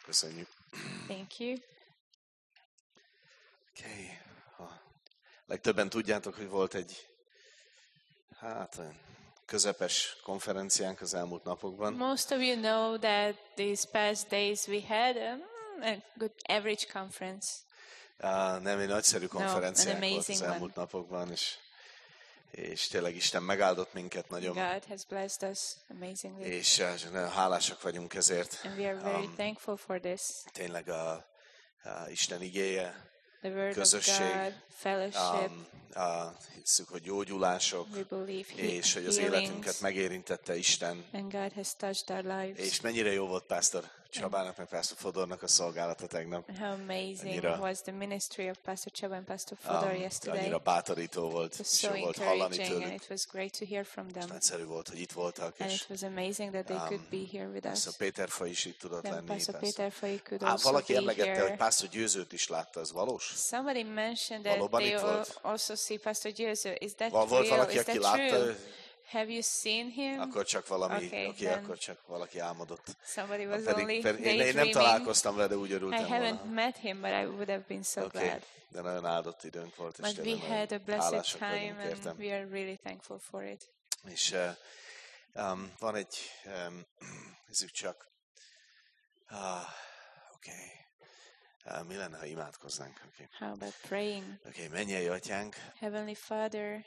Köszönjük. Thank you. Okay. Legtöbben tudjátok, hogy volt egy közepes konferenciánk az elmúlt napokban. Most of you know that these past days we had a good average conference. Nem, egy nagyszerű konferenciánk an volt az amazing elmúlt napokban, és tényleg Isten megáldott minket nagyon. God has blessed us amazingly. És nagyon hálásak vagyunk ezért. And we are very thankful for this. Tényleg a Isten igéje, The word közösség, of God, fellowship. hiszük, hogy gyógyulások, We believe és hogy az healings, életünket megérintette Isten. and God has touched our lives. És mennyire jó volt Pásztor Csabának, meg Pásztor Fodornak a szolgálata tegnap. And how amazing Annyira, was the ministry of Pastor Csaba and Pastor Fodor yesterday. Annyira bátorító volt, It was és so jó volt hallani encouraging, and tőlük. it was great to hear from És them. nagyszerű volt, hogy itt voltak, And és it was amazing that they could be here with us. Pastor Péter Faj is itt tudott And lenni. Pastor Peter Fay could also Valaki be emlegette, hogy here. Pásztor Győzőt is látta, az valós? Somebody mentioned that Valóban they itt volt? also see Pastor Győző. Is that Volt real? valaki, Is aki that látta true? őt? Have you seen him? Akkor csak valami, Okay, akkor csak valaki álmodott. Somebody was Pedig only én nem daydreaming. találkoztam vele, de úgy I örültem haven't volna. met him, but I would have been so glad. De nagyon áldott időnk volt, és But we tényleg had a blessed hálásak time, vagyunk, and értem. we are really thankful for it. És van egy, nézzük csak, mi lenne, ha imádkoznánk? How about praying? Mennyei Atyánk, Heavenly Father,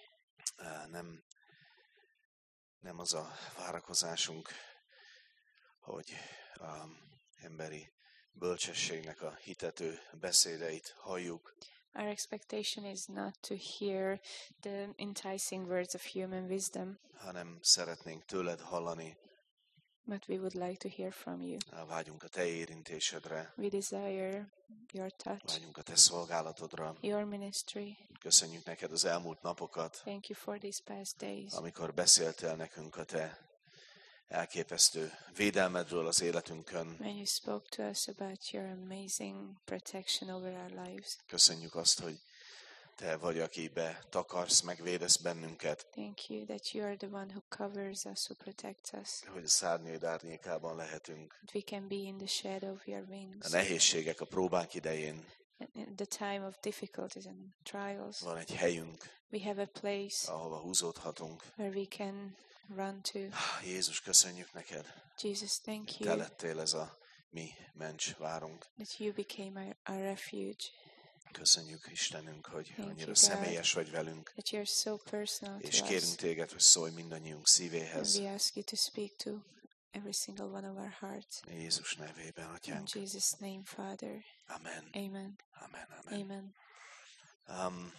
nem az a várakozásunk, hogy emberi bölcsességnek a hitető beszédeit halljuk, our expectation is not to hear the enticing words of human wisdom, hanem szeretnénk tőled hallani. but we would like to hear from you. Vágyunk a te érintésedre, We desire your touch, vágyunk a te szolgálatodra. your ministry. Köszönjük neked az elmúlt napokat, Thank you for these past days. amikor beszéltél nekünk a te elképesztő védelmedről az életünkön. When you spoke to us about your amazing protection over our lives. Köszönjük azt, hogy te vagy, aki betakarsz, megvédesz bennünket, Thank you that you are the one who covers us, who protects us. hogy a szárnyaid árnyékában lehetünk. That we can be in the shadow of your A wings. nehézségek, a próbák idején In the time of difficulties and trials, van egy helyünk, we have a place ahova húzódhatunk. where we can run to. Jézus, köszönjük neked. Jesus, thank Te you lettél ez a mi mencsvárunk. that you became our refuge, Köszönjük, Istenünk, hogy Thank you, annyira God. személyes vagy velünk, that you're so personal és to kérünk us. téged, hogy szólj mindannyiunk And szívéhez. we ask you to speak to every single one of our hearts. Jézus nevében, In Atyánk. Jesus' name, Father. Amen. Amen. Amen. Amen. Amen.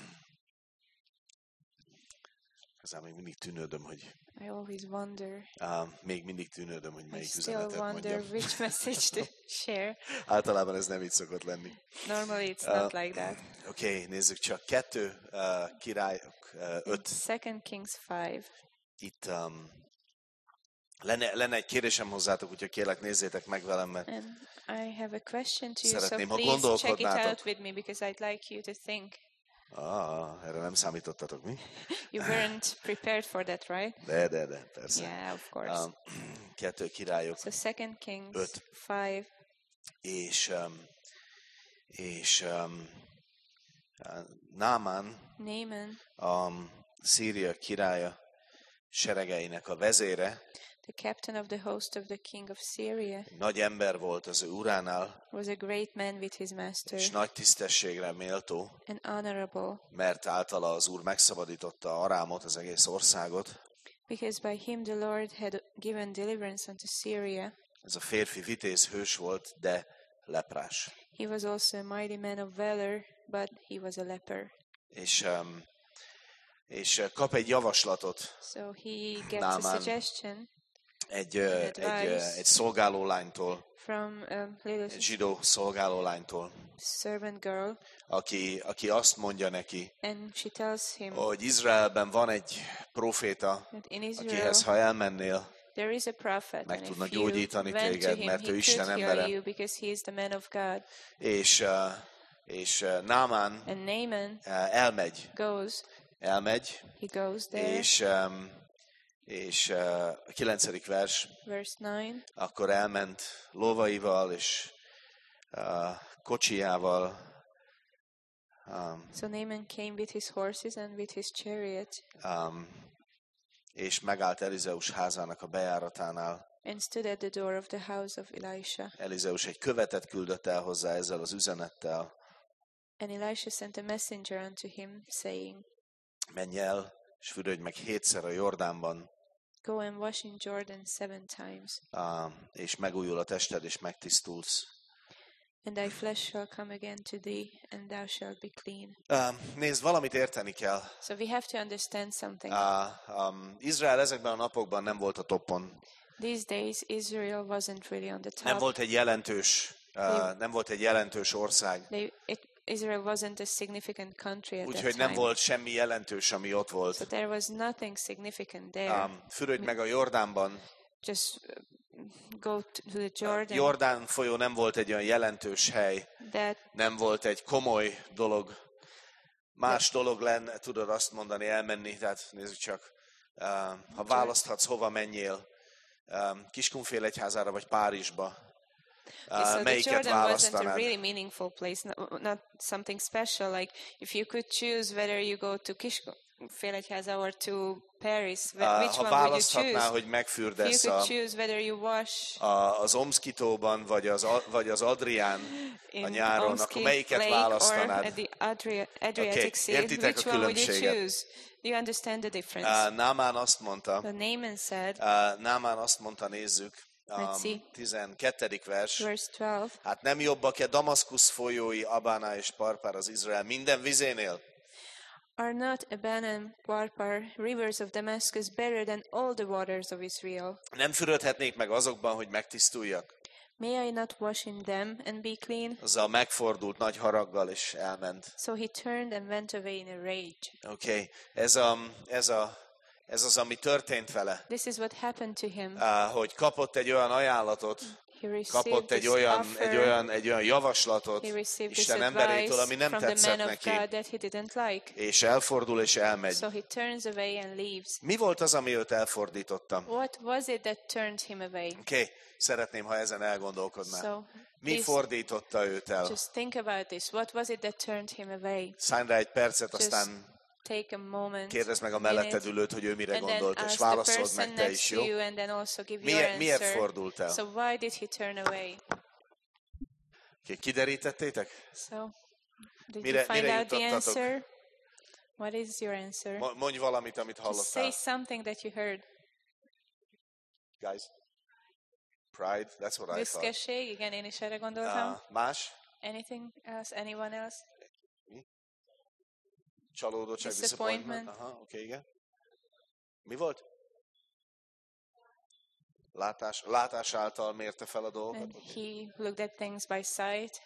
Ezzel még mindig tűnődöm, hogy I always wonder, hogy I melyik still üzenetet wonder mondjam. which message to share. Általában ez nem így szokott lenni. Normally it's not like that. Oké, nézzük csak 2 Királyok 5. 2 Kings 5. Itt lenne egy kérdésem hozzátok, úgyhogy kérlek nézzétek meg velem, mert And I have a question to you, so Szeretném, ha please check it gondolkodnátok. out with me, because I'd like you to think. erre nem számítottatok, mi? You weren't prepared for that, right? De, persze. Yeah, of course. 2 Királyok So 2 Kings 5. 5. és Námán, Naaman, a Szíria királya seregeinek a vezére, the captain of the host of the king of Syria, nagy ember volt az ő uránál, was a great man with his master, és nagy tisztességre méltó, and honorable, mert általa az Úr megszabadította Arámot, az egész országot. because by him the Lord had given deliverance unto Syria. Ez a férfi vitéz hős volt, de leprás. He was also a mighty man of valor, but he was a leper. És kap egy javaslatot So he gets Naaman. a suggestion egy szolgálólánytól, from a little egy zsidó szolgálólánytól, servant girl, aki azt mondja neki, and she tells him hogy Izraelben van egy próféta, that in Israel akihez ha elmennél, there is a prophet, meg and tudna if you gyógyítani went to téged, him, mert he ő Isten could embere. heal you, because he is the man of God. És Námán And Naaman elmegy, goes, he goes there, És a 9. vers, verse 9. akkor elment lovaival és kocsijával, So Naaman came with his horses and with his chariot és megállt Elizeus házának a bejáratánál. and stood at the door of the house of Elisha. Elizeus egy követet küldött el hozzá ezzel az üzenettel. And Elisha sent a messenger unto him, saying, Menj el, és fürödj meg 7-szer a Jordánban, Go and wash in Jordan 7 times, és megújul a tested, és megtisztulsz. and thy flesh shall come again to thee, and thou shalt be clean. Nézd, valamit érteni kell. So we have to understand something. Izrael ezekben a napokban nem volt a toppon. These days, Israel wasn't really on the top. Nem volt egy jelentős ország. Israel wasn't a significant country at that Úgyhogy time. nem volt semmi jelentős, ami ott volt. So there was nothing significant there. Fürödj meg a Jordánban. Just go to the Jordan. Jordán folyó nem volt egy olyan jelentős hely. Nem volt egy komoly dolog. Más dolog lenne, tudod azt mondani, elmenni. Tehát nézzük csak, ha választhatsz, hova menjél. Kiskunfélegyházára vagy Párizsba. So the Melyiket Jordan wasn't a választanád? really meaningful place, not something special. Like if you could choose whether you go to Kiskunfélegyháza or to Paris, which Ha one would you választhatnál, choose? hogy If megfürdesz you could choose whether you wash az Omszkitóban, vagy az Adrián a in nyáron, Omski akkor melyiket Lake or választanád? at the Adriatic Sea, értitek which a one would you különbséget? choose? Do you understand the difference? Námán azt mondta, Naaman said, nézzük, Let's see. 12. vers, verse 12, hát nem jobbak-e Damaszkusz folyói, Abáná és Parpár az Izrael minden vizénél? Are not Abana, Pharpar, rivers of Damascus better than all the waters of Israel? Nem fürödhetnék meg azokban, hogy megtisztuljak? May I not wash in them and be clean? Azzal megfordult nagy haraggal, és elment. So he turned and went away in a rage. Oké, ez az, ami történt vele. This is what happened to him. Hogy kapott egy olyan ajánlatot, He received kapott this egy olyan javaslatot He received this Isten emberétől, ami advice nem from the tetszett man of neki, God that he didn't like. és elfordul és elmegy. So he turns away and leaves. Mi volt az, ami őt elfordította? What was it that turned him away? Oké, szeretném, ha ezen elgondolkodnál. So Mi fordította őt el? just think about this. What was it that turned him away? Szállj rá egy percet, Just aztán take a moment. kérdezd meg a melletted ülőt, hogy ő mire And then gondolt, és ask the válaszold person meg te next is, to jó? you and then also give your Miért answer. fordult el? So why did he turn away? Kiderítettétek? So did Mire you find out the jutottatok? answer? What is your answer? Mondj valamit, amit Just say hallottál. something that you heard. Guys? Pride, that's what I thought. Büszkeség, igen, én is erre gondoltam. Más? Anything else? Anyone else? Csalódottság, Disappointment. Aha, oké, igen. Mi volt? Látás által mérte fel a dolgokat? And he looked at things by sight.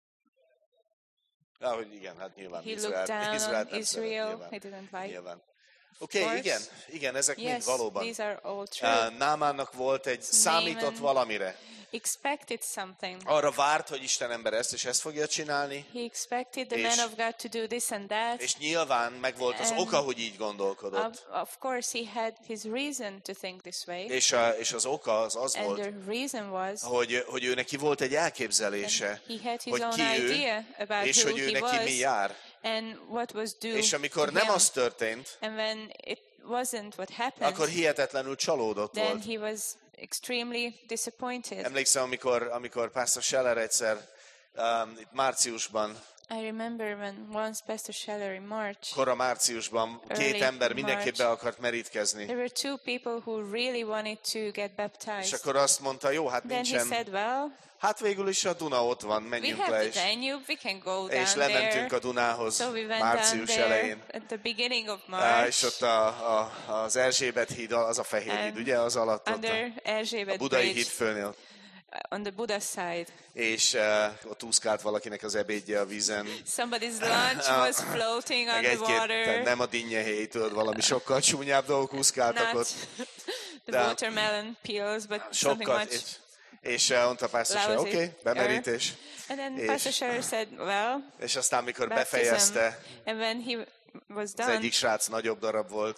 Hogy igen, hát nyilván He looked down on nem Israel. szeret, He didn't like. nyilván. Oké, igen, ezek mind Yes, valóban. these are all true. Námánnak volt számított valamire. Expected something. Arra várt, hogy Isten ember ezt fogja csinálni. He expected the man of God to do this and that. És nyilván megvolt az oka, hogy így gondolkodott. Of course, he had his reason to think this way. És az oka az And volt, the reason was hogy ő neki volt egy elképzelése, he had his hogy own ki ő, idea about és who hogy ő he neki mi was jár. and what was due És amikor to nem him. az történt, And when it wasn't what happened, akkor hihetetlenül csalódott then volt. he was extremely disappointed. Emlékszem, amikor Pastor Scheller egyszer itt márciusban, I remember when once Pastor Scheller in March, kora márciusban Early 2 ember mindenképp March. be akart merítkezni. there were two people who really wanted to get És baptized. akkor azt mondta, jó, hát Then he nincsen, said, well, hát végül is a Duna ott van, we menjünk have le, the Danube, we can go és down lementünk there. a Dunához So we went down március there elején. at the beginning of És March ott az Erzsébet híd, az a fehér híd, ugye, az alatt, ott under a Erzsébet budai Bridge híd fölnél. on the Buddha side. És ott úszkált valakinek az ebédje a vízen. Somebody's lunch was floating on Meg the egy-két, tehát water. nem a dinnyehéj, tudod, valami sokkal csúnyább dolgok úszkáltak Not ott. the watermelon peels, but something Sokkal, much. és mondta Pastor Scheller, lousy. oké, bemerítés. And then és- Pastor Scheller said, well, És aztán, mikor baptism. befejezte, And when he was az done, egyik srác nagyobb darab volt,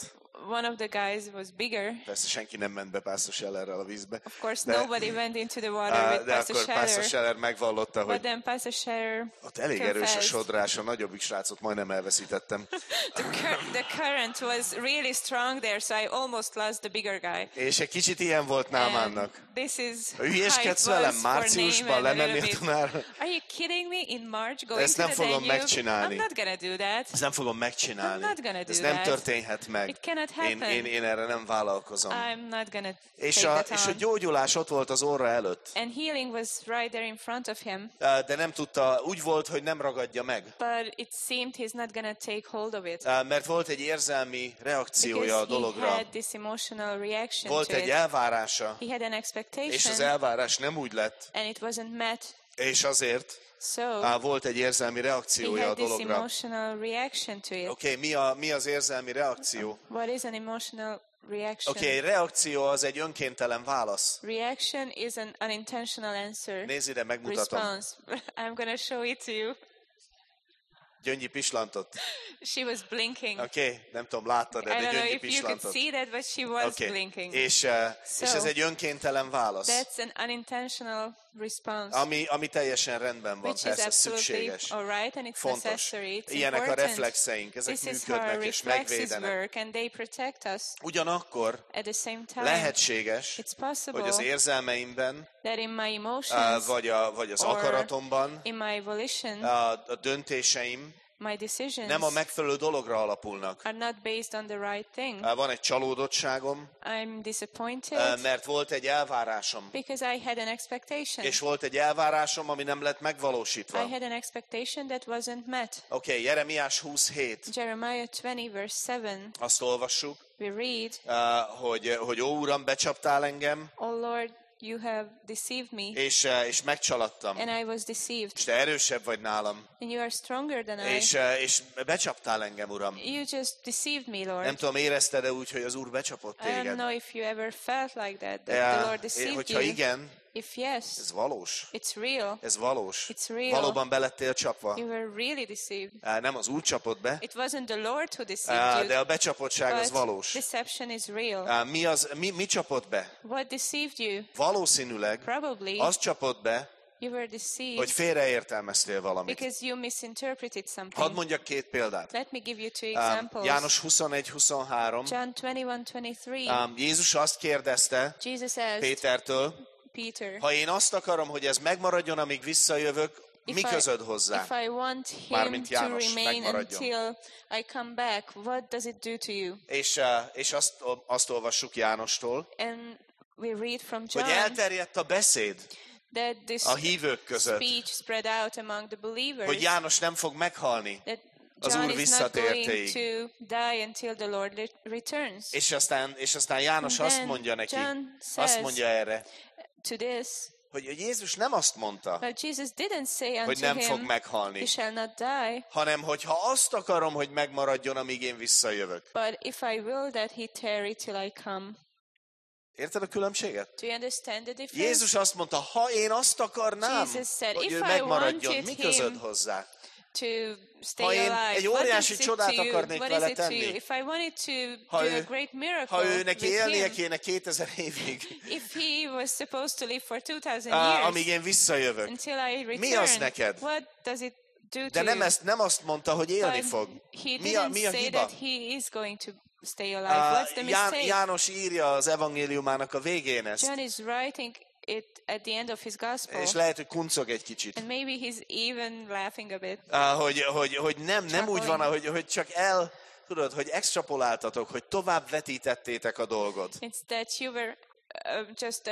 one of the guys was bigger. Persze senki nem ment be Pastor Schellerrel a vízbe. Of course, nobody went into the water with De Pastor akkor Pastor Scheller. Scheller megvallotta, But hogy then Pastor Scheller ott elég erős a confessed. sodrás, a nagyobbik srácot majdnem elveszítettem. The current was really strong there, so I almost lost the bigger guy. És egy kicsit ilyen volt Námánnak. This is Hülyeskedsz velem márciusban lemenni a Dunára? Are you kidding me? In March going Ezt nem to the fogom Danube? megcsinálni. I'm not gonna do that. Ezt nem fogom megcsinálni. I'm not gonna do Ez nem that. történhet meg. It cannot happen. Én erre nem vállalkozom. I'm not gonna És take that a on. gyógyulás ott volt az orra előtt. And healing was right there in front of him. De nem tudta, úgy volt, hogy nem ragadja meg. But it seemed he's not gonna take hold of it. Mert volt egy érzelmi reakciója a Because he dologra. had this emotional reaction Volt to egy it. elvárása, He had an és az expectation, elvárás nem úgy lett, and it wasn't met. és azért So volt egy érzelmi he reakciója a had this dologra. emotional reaction to it. Oké, mi az érzelmi reakció? What is an emotional reaction? Oké, reakció az egy önkéntelen válasz. Reaction is an unintentional answer. Nézd ide, megmutatom. Response. I'm going to show it to you. Gyöngyi pislantot. She was blinking. Oké, nem tudom, láttad, I de don't know Gyöngyi if you could pislantot. see that, but she was Oké, blinking. és ez egy önkéntelen válasz. That's an unintentional response. Ami teljesen rendben van, Which is persze absolutely szükséges. all right and it's Fontos. necessary. It's Ilyenek a important. reflexeink, ezek This is how our működnek és reflexes megvédenek. work and they protect us. Ugyanakkor At the same time, lehetséges, it's possible hogy az érzelmeimben, that in my emotions vagy az or akaratomban, in my volition, a döntéseim my decisions nem a megfelelő dologra alapulnak. are not based on the right thing. Van egy csalódottságom, I'm disappointed mert volt egy elvárásom. because I had an expectation. És volt egy elvárásom, ami nem lett I megvalósítva. had an expectation that wasn't met. Oké, Jeremiás 20:7. Jeremiah 20 verse 7, Azt olvassuk, we read, hogy ó Uram, becsaptál engem, "Oh Lord, you have deceived me, és megcsaladtam. and I was deceived, És te erősebb vagy nálam. and you are stronger than I. És becsaptál engem, Uram. You just deceived me, Nem Lord." tudom, érezted-e úgy, hogy az Úr becsapott I don't téged? know if you ever felt like that the Lord deceived Hogyha you. igen, If yes, ez valós. it's real. Ez valós. It's real. Valóban belettél csapva. You were really deceived. Nem az Úr csapott be, It wasn't the Lord who deceived de you, a becsapottság az but valós. deception is real. Mi csapott be? What deceived you? Valószínűleg Probably az csapott be, you were hogy deceived félreértelmeztél valamit. because you misinterpreted Hadd something. mondjak két példát. Let me give you two examples. János 21:23. John 21:23. Jézus azt kérdezte Jesus asked Pétertől, Peter, ha én azt akarom, hogy ez megmaradjon, amíg visszajövök, mi If I- közöd hozzá? if I want him Mármint to János, remain megmaradjon. until I come back, what does it do to you? És azt olvassuk Jánostól, And we read from hogy John elterjedt a beszéd that this a hívők között, speech spread out among the believers, hogy János nem fog meghalni. that az John Úr is not going visszatértéig. to die until the Lord returns. És aztán János And azt then mondja neki, John azt says mondja erre, to this, hogy Jézus nem azt mondta, but Jesus didn't say hogy unto nem fog him, meghalni, "You shall not die," hanem hogyha azt akarom, hogy megmaradjon, amíg én visszajövök. but if I will that he tarry till I come. Érted a különbséget? Do you understand the difference? Jézus azt mondta, ha én azt akarnám, Jesus said, hogy "If ő I megmaradjon, wanted mi közöd him hozzá? To stay Ha én alive. egy What óriási is it csodát to you? akarnék What vele is it to tenni, you? If I wanted to ha do ő- a great miracle ha ő neki with élnie him, kéne 2000 évig, if he was supposed to live for 2000 years amíg én visszajövök. until I return, Mi az neked? what does it do De to you? nem azt mondta, hogy élni But fog. he Mi a didn't say hiba? that he is going to stay alive. What's the mistake? János írja az evangéliumának a végén ezt, John is writing it at the end of his gospel, és lehet, hogy kuncog egy kicsit. and maybe he's even laughing a bit. Hogy nem úgy van, hogy csak tudod, hogy extrapoláltatok, hogy tovább vetítettétek a dolgot. It's that you were just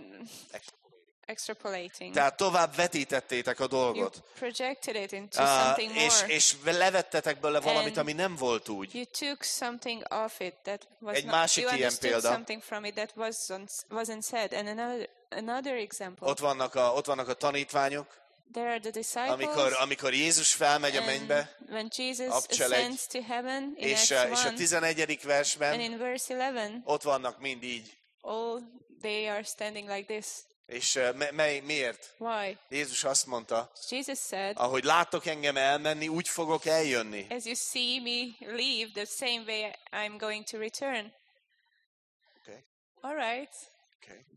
extrapolating. Tehát tovább vetítettétek a You dolgot. projected it into something more. És levettetek belőle valamit, And ami nem volt úgy. You took something off it that was Egy not, másik you ilyen understood példa. something from it that wasn't said. And another example. Ott vannak a tanítványok, There are the disciples. amikor Jézus felmegy a and mennybe, when Jesus Abcselegy. ascends to heaven in és Acts a 1, 11. and versben in verse 11, ott vannak mind így. all they are standing like this. És miért? Why? Jézus azt mondta, Jesus said, ahogy láttok engem elmenni, úgy fogok eljönni. as you see me leave, the same way I'm going to return. Okay. All right. Okay.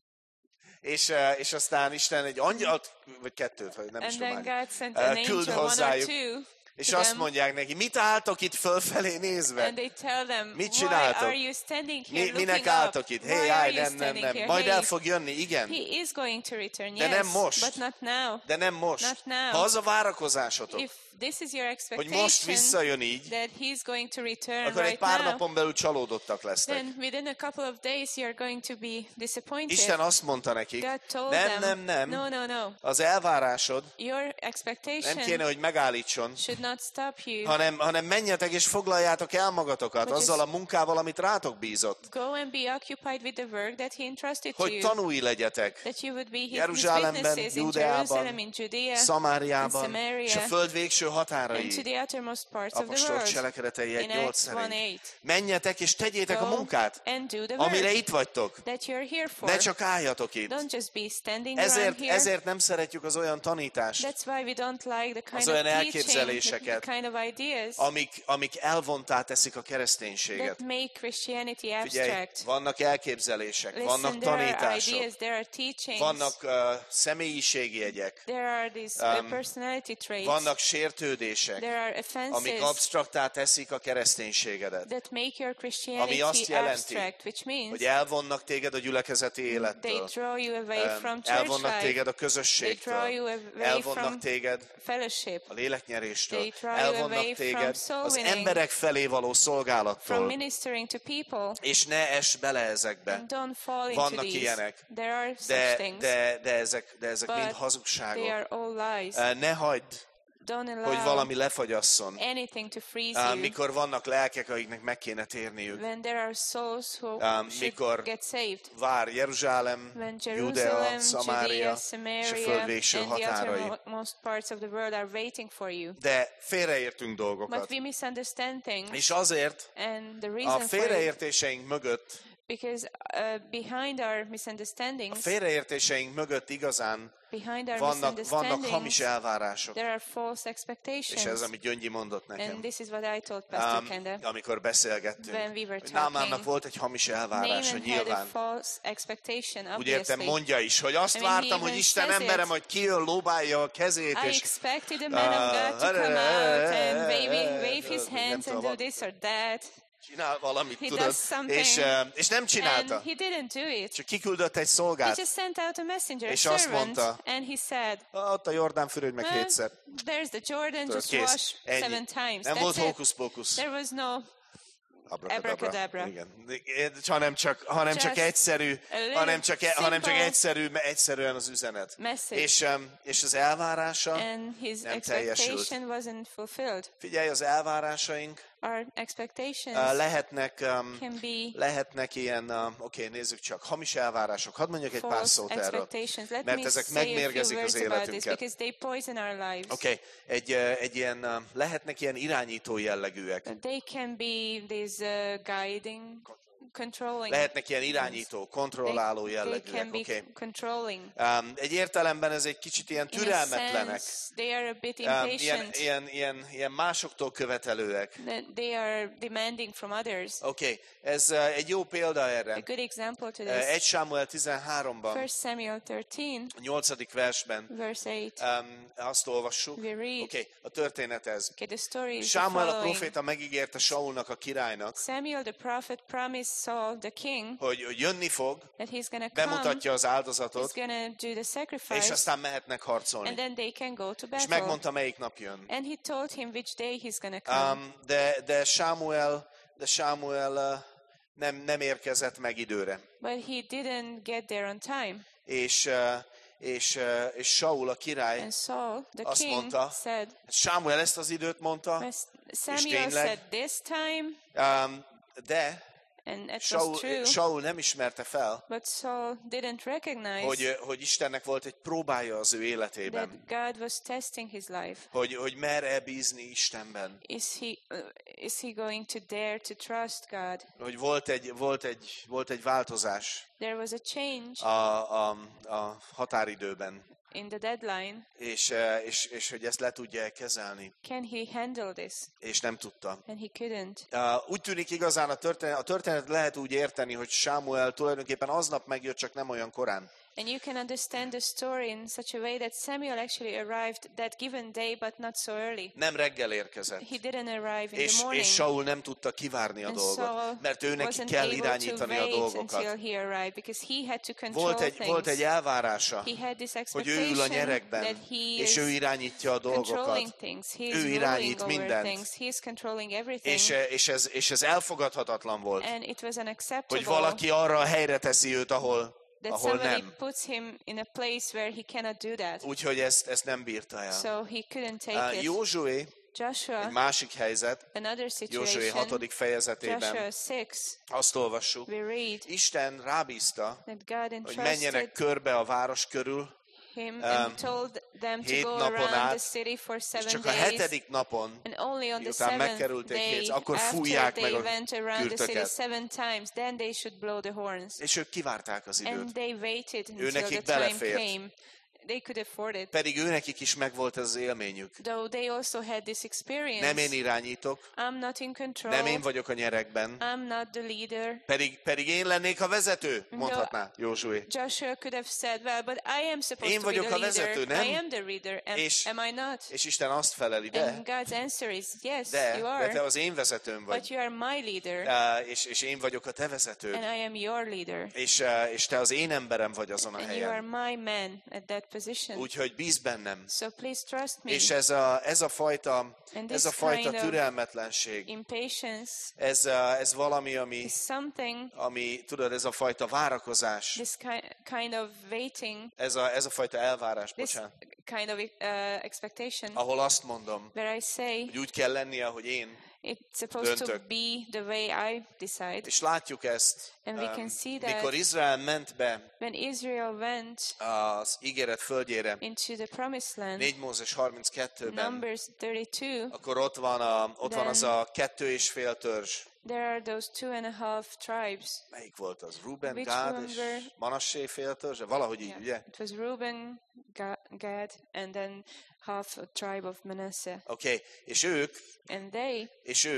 És aztán Isten egy angyalt, vagy kettőt, vagy nem is tudom And then God sent an küld angel, one or hozzájuk. two. És azt mondják neki, mit álltok itt fölfelé nézve? And they tell them, Mit why csináltok? are you standing here looking Minek up? álltok itt? Why Hey, are állj, you nem. standing here? Majd Hey, el fog jönni, igen. he is going to return, De yes, nem most. but not now. De nem most. Not now. Ha az a várakozásotok, If this is your hogy expectation most visszajön így, that he's going to return akkor egy right pár now, napon belül csalódottak lesznek. then within a couple of days you're going to be disappointed. Isten azt mondta nekik, God told nem. No. Az elvárásod Your expectation nem kéne, hogy megállítson, should not stop you. hanem menjetek és foglaljátok el magatokat azzal a munkával, amit rátok bízott. Go and be occupied with the work that he entrusted to Hogy you. tanúi legyetek That you would be his Jeruzsálemben, witnesses in Judeában, Jerusalem, in Judea, Szamáriában, in Samaria, és a föld végső and to határai. the uttermost parts of the Apostolok world. cselekedetei In 1:8 Acts szerint. 1:8. Menjetek és tegyétek a Go munkát, and do the amire work itt vagytok. that you're here for. Ne csak álljatok itt. Don't just be standing around here. Ezért nem szeretjük az olyan tanítást, That's why we don't like the kind az of olyan teaching, elképzeléseket, the kind of ideas amik elvontá teszik a kereszténységet. that make Christianity Figyelj, abstract. vannak elképzelések, Listen, vannak there are tanítások, ideas, there are teachings, vannak személyiségjegyek, there are these personality traits, vannak sértődések, there are offenses amik absztraktá teszik a kereszténységedet. that make your Ami Christianity azt jelenti, abstract, which means hogy elvonnak téged a gyülekezeti they élettől, draw you away from church elvonnak life, téged a they draw közösségtől, you away elvonnak from téged fellowship, a léleknyeréstől, They draw you elvonnak away from téged soul az winning, emberek felé való from szolgálattól, ministering to people. és ne ess bele ezekbe. And don't fall into Vannak these. ilyenek, There are such de things, ezek but mind they hazugságok. are all lies. Ne hagyd, Don't hogy allow valami lefagyasszon, anything to freeze you. mikor vannak lelkek, akiknek meg kéne térniük. When there are souls who mikor should get saved. Vár Jeruzsálem, When Judea, Jerusalem, Szamária Judea, és a Samaria, föld végső and the határai. uttermost parts of the world are waiting for you. De félreértünk But dolgokat. we misunderstand things. És azért And the a reason for it, félreértéseink mögött, because behind our a misunderstandings, félreértéseink mögött igazán behind our vannak misunderstandings, hamis elvárások. there are false expectations. És ez, amit Gyöngyi mondott And nekem, this is what I told Pastor Kenda. amikor beszélgettünk. When we were Hogy Námánnak talking, volt egy hamis elvárása, Naaman had a nyilván. false expectation, Úgy értem, obviously. mondja is, hogy azt I mean, he vártam, hogy even Isten says embere it. majd kijön, lóbálja a kezét, I és expected the man of God to come out and wave his hands and do this or that. csinál valamit, He tudod, does something. és nem csinálta. And he didn't do it. Csak kiküldött egy He szolgát. just sent out a messenger, a És azt servant, mondta, and he said, Ott a Jordán fürödj meg 7-szer. there's the Jordan, Tudod, just kész. wash 7 Ennyi. times. Nem volt That's it. hókusz-pókusz. There was no Abracadabra. Abracadabra. Igen. hanem csak Just egyszerű, a little hanem csak simple egyszerűen az üzenet. message. És az elvárása And his nem teljesült. expectation wasn't fulfilled. Figyelj, az elvárásaink Our expectations lehetnek ilyen, nézzük csak, hamis elvárások. Hadd mondjak egy pár false szót erről, expectations. Let mert me ezek say a few megmérgezik az words about this életünket. because they poison our lives. Lehetnek ilyen irányító jellegűek. They can be these guiding, controlling. Lehetnek ilyen irányító, kontrolláló They jellegűek. can be controlling. Egy értelemben ez egy kicsit ilyen In a türelmetlenek. sense, they are a bit impatient. Ilyen másoktól követelőek. They are demanding from others. Ez egy jó példa erre. A good example to this. 1 Sámuel 13-ban, 1 Samuel 13, 8. versben verse 8. azt olvassuk. We read. A történet ez. Okay, the story is the Sámuel a following. proféta megígérte Saulnak, a királynak, Samuel the prophet promised Saul the king hogy jönni fog, that he's going to come, bemutatja az áldozatot, he's going to do the és sacrifice, aztán mehetnek harcolni. and then they can go to És battle. megmondta, melyik nap jön. And he told him which day he's going to come. De Sámuel nem érkezett meg időre. But he didn't get there on time. És Saul, a király, And Saul, the azt king, mondta, said, Sámuel ezt az időt mondta, Samuel tényleg, said this time, de And it was true. Saul nem ismerte fel, But Saul didn't recognize hogy Istennek volt egy próbája az ő életében. that God was testing his life. Hogy mer-e bízni Istenben. Is he going to dare to trust God? Hogy volt egy változás There was a change a határidőben. in the deadline. És hogy ezt le tudja kezelni. Can he handle this? És nem tudta. And he couldn't. Úgy tűnik igazán a történet lehet úgy érteni, hogy Sámuel tulajdonképpen aznap megjött, csak nem olyan korán. And you can understand the story in such a way that Samuel actually arrived that given day, but not so early. Nem reggel érkezett. He didn't arrive in the morning. És Saul nem tudta kivárni a dolgot, mert ő neki kell irányítani a dolgokat. Volt egy elvárása, hogy ő ül a nyerekben, és ő irányítja a dolgokat. Ő irányít mindent. És ez elfogadhatatlan volt, hogy valaki arra a helyre teszi őt, ahol nem. Úgyhogy ezt nem bírta el. So he couldn't take it. Josué, egy másik helyzet, Josué 6. fejezetében azt olvassuk, Isten rábízta, hogy menjenek körbe a város körül, and told them to go around the city for 7 csak a days. 7. napon, And only on the miután 7th megkerülték day, hét, akkor after fújják meg they a went around the city kürtöket. 7 times, then they should blow the horns. És ők kivárták az időt. And they waited Ő until nekik the time belefért. came. They could afford it. Pedig őnekik is megvolt ez az élményük. Though they also had this experience. Nem én irányítok, I'm not in control. nem én vagyok a nyerekben, I'm not the leader. pedig én lennék a vezető, mondhatná Józsué. Joshua could have said, well, but I am supposed Én to be vagyok the a vezető, leader. nem? I am the leader. Am I not? És Isten azt feleli, And God's answer is, yes, you de are. te az én vezetőm vagy. But you are my leader. És én vagyok a te vezetőd. And I am your leader. És te az én emberem vagy azon a And you are helyen. my man at that position. Úgyhogy bízz bennem. So please trust me. És ez a fajta türelmetlenség, Impatience ez valami, is something, ami, tudod, ez a fajta várakozás, this kind of waiting, ez a fajta elvárás, this bocsánat, kind of expectation, ahol azt mondom, where I say, hogy úgy kell lennie, ahogy én it's supposed to döntök. be the way I decide. És látjuk ezt, And we can see that mikor Izrael ment be when Israel went az ígéret földjére, into the promised land, 4 Mózes 32-ben, Numbers 32, akkor ott van az a 2,5 törzs. there are those 2.5 tribes. Melyik volt az? Ruben, Which Gád one és were- Manassé féltörzse? Valahogy így, Yeah. ugye? It was Reuben, Gad, and then half a tribe of Manasseh. Oké, és ők And they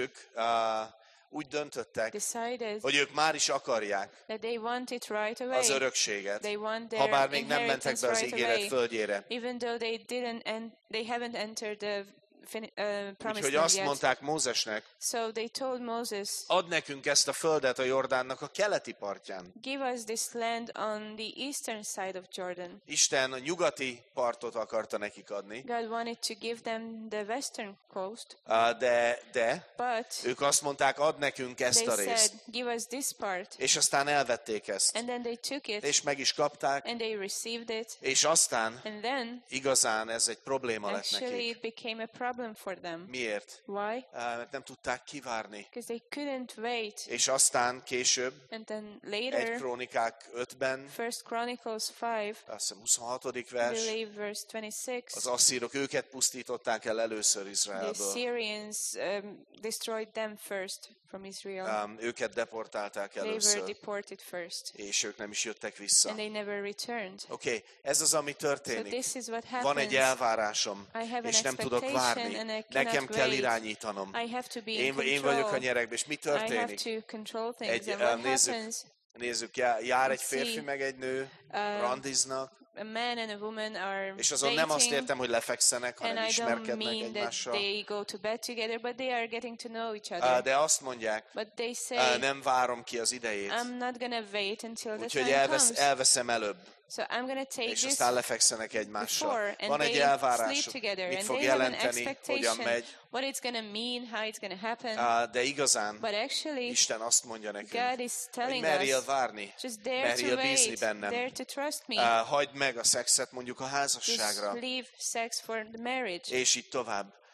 úgy döntöttek, decided hogy ők már is akarják that they want it right away. az örökséget, They want their ha bár még nem mentek inheritance be az right ígéret away, földjére. even though they haven't entered the promised Úgyhogy land azt yet. mondták Mózesnek, So they told Moses, add nekünk ezt a földet a Jordánnak a keleti partján. give us this land on the eastern side of Jordan. Isten a nyugati partot akarta nekik adni, God wanted to give them the western coast, de but ők azt mondták, add nekünk ezt they a részt. said, give us this part. És aztán elvették ezt, And then they took it, és meg is kapták, and they received it, és aztán and then igazán ez egy probléma lett actually nekik. it became a problem for them. Miért? Why? Mert nem tudták kivárni. Because they couldn't wait. És aztán később, And then 1 later, Krónikák 5-ben, First Chronicles 5, azt hiszem 26. I vers, believe verse 26, az asszírok őket pusztították el először the Izraelből. Syrians destroyed them first from Israel. Őket deportálták They were először, deported first, és ők nem is jöttek vissza. and they never returned. Oké, ez az, ami So történik. this is what Van egy happens. elvárásom, I have an és nem tudok expectation várni. and I Nekem cannot kell wait. irányítanom. I have to be in Én vagyok a control. nyerekben, és mi I have történik? to control things. And what happens? Nézzük, jár egy See, férfi meg egy nő, randiznak, A man and a woman are és azon nem azt dating, értem, hogy lefekszenek, hanem and I don't ismerkednek mean that egymással. they go to bed together, but they are getting to know each other. De azt mondják, But they say, nem várom ki az idejét, I'm not gonna wait until the úgyhogy time comes. elveszem előbb, So I'm gonna take és this aztán lefekszenek egymással. before, and Van egy they sleep elvárásuk, together, mit and fog they have an jelenteni, hogyan expectation megy, what it's gonna mean, how it's gonna happen. de igazán But actually, Isten azt mondja nekünk, God is hogy telling merjél us, várni, just dare to merjél bízni wait, bennem. dare to trust me. Hagyd meg a szexet mondjuk a Just házasságra, leave sex for the marriage, és így tovább.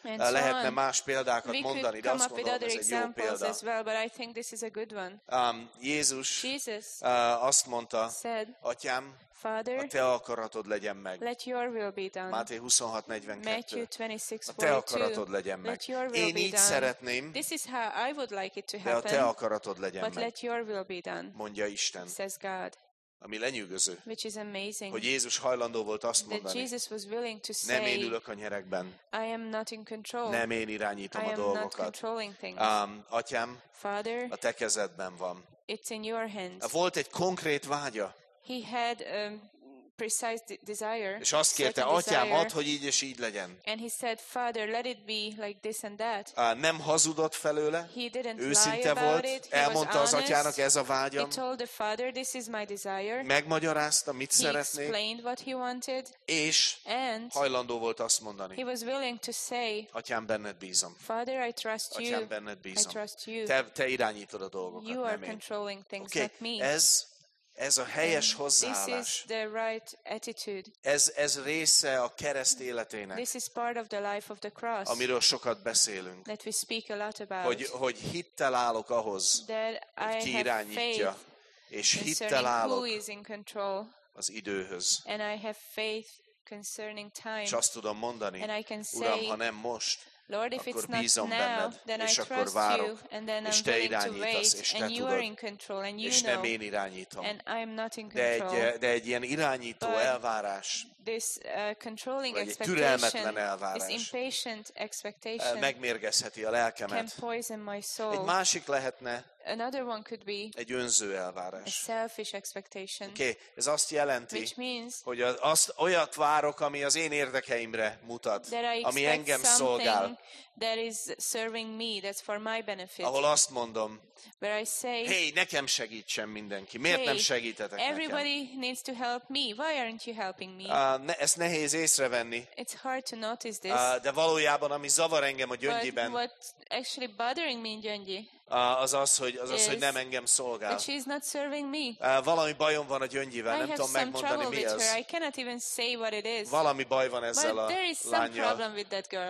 Lehetne más példákat mondani, de azt gondolom, ez egy jó példa. Jézus azt mondta, Atyám, Father, a te akaratod legyen meg. Let your will be done. Máté 26:42. A 26:42. te akaratod legyen meg. Én így szeretném, This is how I would like it to de a te happen, akaratod legyen but meg, let your will be done, mondja Isten. says God. Ami lenyűgöző, Which is amazing. hogy Jézus hajlandó volt azt That mondani, Jesus was willing to nem én say, ülök a nyerekben, I am not in control. nem én irányítom I a am not dolgokat. controlling things. Atyám, Father, a te kezedben van. it's in your hands. Volt egy konkrét vágya, He had precise desire. és azt kérte, certain Atyám, desire. add, hogy így és így legyen. And he said, Father, let it be like this and that. Nem hazudott felőle, He didn't őszinte lie about volt, it. He elmondta was az atyának, honest. ez a He vágyam, told the Father, this is my desire. megmagyarázta, mit He szeretnék, explained what he wanted. és And hajlandó volt azt he mondani, was willing to say, Atyám, benned bízom. Father, I trust you. Atyám, benned I bízom. trust you. Te irányítod a dolgokat, You are nem én. controlling things, Oké, not me. ez a helyes This is hozzáállás. the right attitude. Ez része a kereszt életének, This is part of the life of the cross amiről sokat beszélünk. that we speak a lot about. Hogy hittel állok ahhoz, That hogy ki I have irányítja, faith és hittel concerning who állok is in control. az időhöz. And I have faith concerning time. És azt tudom mondani, And I can Uram, say, ha nem most, Lord, if akkor it's not bízom now, benned, then I és akkor trust várok, you, and then és I'm te willing to irányítasz, és wait, te and you are tudod, in control, and you és nem know, én irányítom. and I'm not in De control. egy ilyen irányító But elvárás, This controlling vagy egy expectation, türelmetlen elvárás this impatient expectation megmérgezheti a can lelkemet. poison my Egy soul. másik lehetne Another one could be egy önző a elvárás. selfish expectation, Oké, ez azt jelenti, which means hogy olyat várok, ami az én érdekeimre mutat, that I ami expect engem something szolgál, that is serving me, that's for my benefit. ahol azt mondom, Where I say, hey, nekem segítsen mindenki, miért nem hey, segítetek nekem? everybody needs to help me. Why aren't you helping me? Ezt nehéz észrevenni, It's hard to notice this. de valójában ami zavar engem a But Gyöngyiben, what's actually bothering me in Gyöngyi az, hogy nem engem szolgál. that she's not serving me. Valami bajom van a Gyöngyivel, I nem have tudom some megmondani, trouble mi with az. her. I cannot even say what it is. Valami baj van ezzel But a there is some lánnyal, problem with that girl.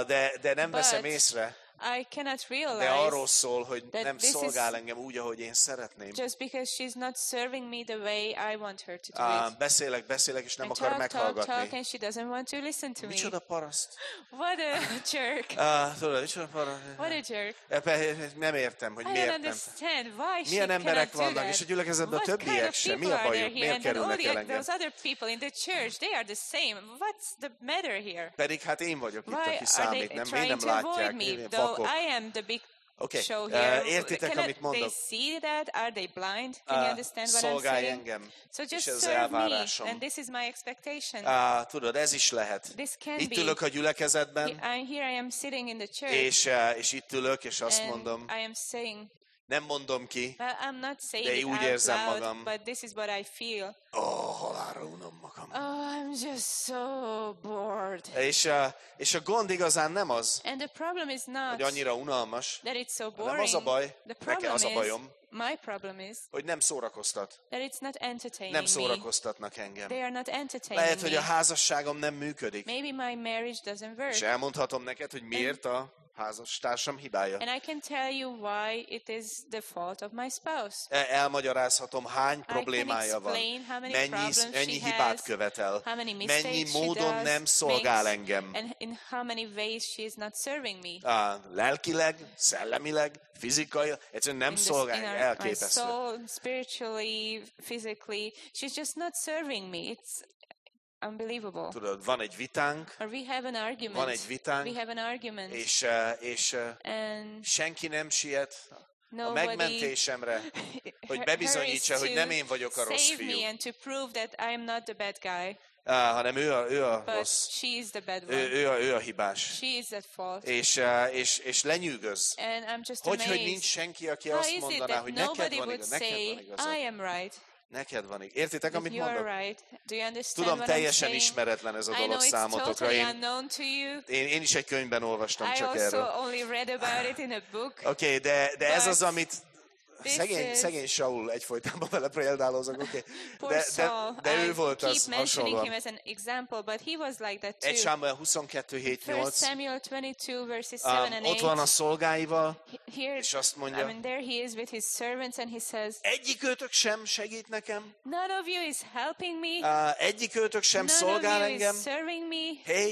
de nem veszem But észre. I cannot De realize arról szól, hogy that nem this is szolgál engem úgy, ahogy én szeretném. just because she's not serving me the way I want her to do it. Beszélek, és nem I akar talk, meghallgatni. and she doesn't want to listen to me. Micsoda paraszt? What a jerk. Tudod, micsoda paraszt? What a jerk. Nem értem, hogy I don't miért nem. understand why she Milyen emberek cannot do vannak, és a that. gyülekezetben a What kind többiek of sem. Mi people a are there bajuk? here? Miért And then all kerülnek el engem? those other people in the church, they are the same. What's the matter here? Pedig hát én vagyok itt, Why aki are számít, they nem, miért trying nem to avoid látják, me? én Though vakok. I am the big Oké, show here. értitek, Cannot amit mondok? they see that? Are they blind? Can you understand what I'm Szolgálj saying? engem, So és just ez az serve me, elvárásom. and this is my expectation. Tudod, ez is lehet. This can Itt be. ülök a gyülekezetben, Here I am sitting in the church, és itt ülök, és azt and mondom, I am saying, nem mondom ki, I'm not saying de it úgy out érzem loud, magam. but this is what I feel. Halálra unom magam. Oh, I'm just so bored. És a gond igazán nem az, And the problem is not hogy annyira unalmas, that it's so hanem boring. az a baj, The nekem problem az a is, bajom, my problem is hogy nem szórakoztat. that it's not entertaining Nem me. szórakoztatnak engem. They are not entertaining Lehet, hogy a me. házasságom nem működik. Maybe my marriage doesn't work. És elmondhatom neked, hogy miért a házastársam hibája. And I can tell you why it is the fault of my spouse. Elmagyarázhatom, hány problémája van. explain how many problems Mennyi she hibát has, követel. how many mistakes Mennyi she módon does, nem szolgál makes, engem. and in how many ways she is not serving me. Lelkileg, szellemileg, fizikailag, egyszerűen nem szolgál, my elképesztő. soul, spiritually, physically, she's just not serving me. It's unbelievable. Tudod, van egy vitánk, Or we have an argument. van egy vitánk, We have an argument. és And senki nem siet a nobody megmentésemre, hogy bebizonyítsa, hogy nem én vagyok a rossz save me fiú, and to prove that I am not the bad guy, hanem ő a but rossz, she is the bad one. ő a hibás. She is at fault. És lenyűgöz. And I'm just Hogy amazed. nincs senki, aki How azt is it mondaná, that hogy neked nobody van would igaz, neked say, van igazad. I am right, Neked van igaz. Értitek, that amit you are mondok? right? Do you understand Tudom, what I'm teljesen saying? ismeretlen ez a I dolog know it's számotokra. totally unknown to you. Én is egy könyvben olvastam I csak also erről. only read about it in a book. Oké, de ez az, amit Szegény Saul egyfolytában vele példálozok, oké. De ő volt az hasonlóan. 1 Sámuel 22:7-8. Samuel 22 verses 7 and 8. Ott van a szolgáival, és azt mondja, there he is with his servants and he says, egyikőtök sem segít nekem, none of you is helping me, egyikőtök sem none szolgál of you engem. is serving me.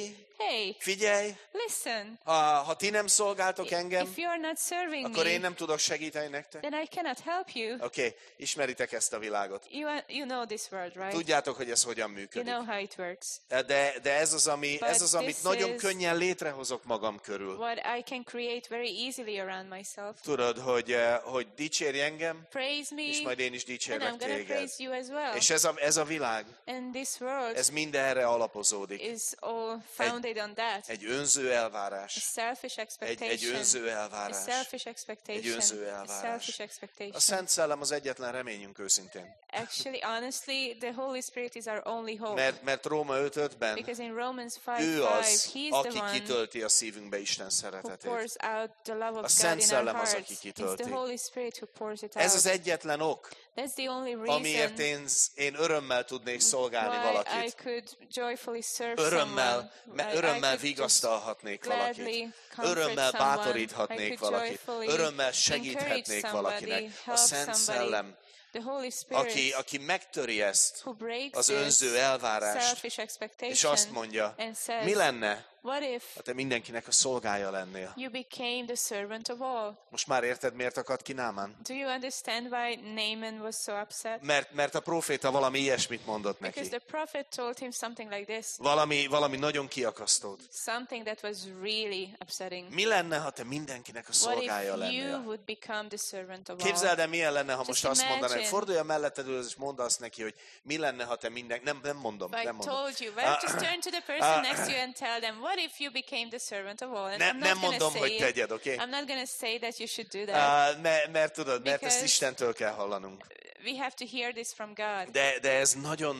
Hey, figyelj, listen, ha ti nem szolgáltok engem, if you're not serving akkor én me, nem tudok segíteni nektek. then I cannot help you. Oké, ismeritek ezt a világot. You know this world, right? Tudjátok, hogy ez hogyan You működik. know how it works. De ez az, amit nagyon könnyen létrehozok magam körül. What I can create very easily around myself. Tudod, hogy dicsérj engem, Praise me, és majd én is and I'm dicsérlek going to téged. praise you as well. És ez a világ, And this world ez mind erre alapozódik. is all founded on that. Egy önző elvárás. Selfish expectation. Egy önző elvárás. A selfish expectation. Egy önző A elvárás. selfish expectation. A Szent Szellem az egyetlen reményünk őszintén. Actually, honestly, the Holy Spirit is our only hope. Mert Róma 5:5-ben Because in Romans ő az, 5:5, He's aki the one kitölti a szívünkbe Isten who szeretetét. pours out the love of A God Szent in our Szellem az, hearts. aki It's kitölti. the Holy Spirit who pours it Ez az out. egyetlen ok, That's the only reason amiért én örömmel tudnék szolgálni why I valakit. could joyfully serve Örömmel someone. vigasztalhatnék gladly valakit. comfort Örömmel someone. bátoríthatnék I could valakit. joyfully Örömmel encourage segíthetnék somebody, valakinek. A help Szent somebody. Szellem, The Holy Spirit aki megtöri ezt, who breaks az this önző elvárást, selfish expectation és azt mondja, and says, mi lenne, what if ha te mindenkinek a szolgája lennél? you became the servant of all? Most már érted, miért akadt ki Námán? Do you understand why Naaman was so upset? Mert a próféta valami ilyesmit mondott Because neki. the prophet told him something like this, Valami nagyon kiakasztót. something that was really upsetting. Mi lenne, ha te mindenkinek a What szolgája if you lennél? would become the servant of all? Képzeld el, milyen lenne, ha most azt mondanád, imagine. fordulj a mellettedül, és mondd azt neki, hogy mi lenne, ha te nem mondom. I told you, well, just turn to the person next to you and tell them, what if you became the servant of all? And I'm Nem not going to mondom, hogy say tegyed, oké? I'm not going to say that you should do that. Mert tudod, mert ezt Because Istentől kell hallanunk. We have to hear this from God. De ez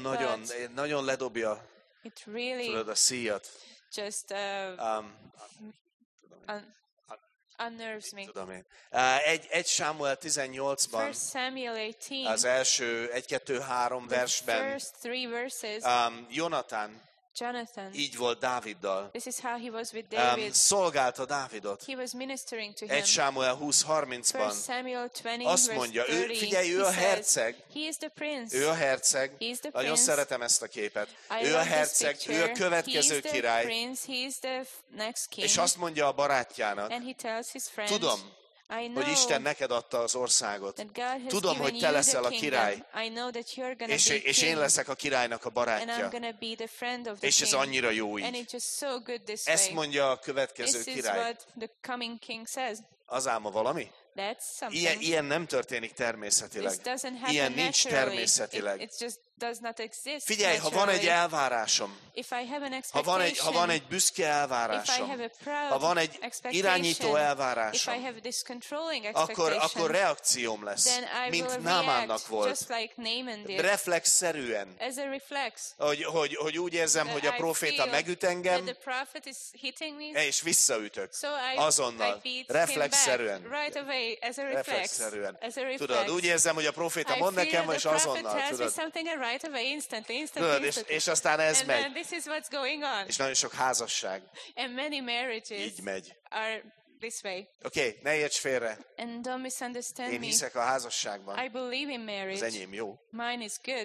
nagyon ledobja, It really tudod, a szíjat. just unnerves me. Tudom én. 1 Sámuel 18-ban, 1 Samuel 18, az első 1-2-3 versben, first 3 verses, Jonatán Jonathan, így volt Dáviddal. this is how he was with David. Szolgálta Dávidot. He was ministering to 1 him. Sámuel 1 20:30-ban Samuel 20, azt verse mondja, 30, figyelj, ő he a says, herceg, he is the prince. ő a herceg, He is the nagyon prince. szeretem ezt a képet, I ő a love this herceg, picture. ő a következő He is the király, prince, he is the next king. és azt mondja a barátjának, And he tells his friends, tudom, I know hogy Isten neked adta az országot. that God has Tudom, given hogy te you leszel the a király, kingdom. I know that you're gonna be és én king, leszek a királynak a and I'm barátja. gonna be the friend of the És ez king. annyira jó And így. it's just so good this Ezt way. mondja a következő This is király. what the coming king says. Az álma valami? That's something. Ilyen nem történik természetileg. This doesn't happen Ilyen nincs naturally. természetileg. It just does not exist. Figyelj, ha van egy elvárásom, If I have an ha van egy büszke if I elvárásom, have a proud ha van egy irányító if I elvárásom, have this controlling expectation, akkor reakcióm lesz, then I will mint Námánnak react volt. just like Naaman did. Reflexzerűen. As a reflex. Hogy úgy érzem, hogy a I próféta feel megüt that engem, the prophet is hitting me, és visszaütök. so I Azonnal. beat Reflexzerűen. him back right away as a reflex. Reflexzerűen. As a reflex. Tudod, úgy érzem, hogy a próféta I mond feel nekem, the és prophet azonnal, tells me tudod. something and right away, instantly. Tudod, és aztán ez And megy. then this is what's going on. És nagyon sok házasság And many marriages így megy. are this way. Oké, ne érts félre. And don't misunderstand Én me. hiszek a házasságban. I believe in Az marriage. enyém jó. Mine is good.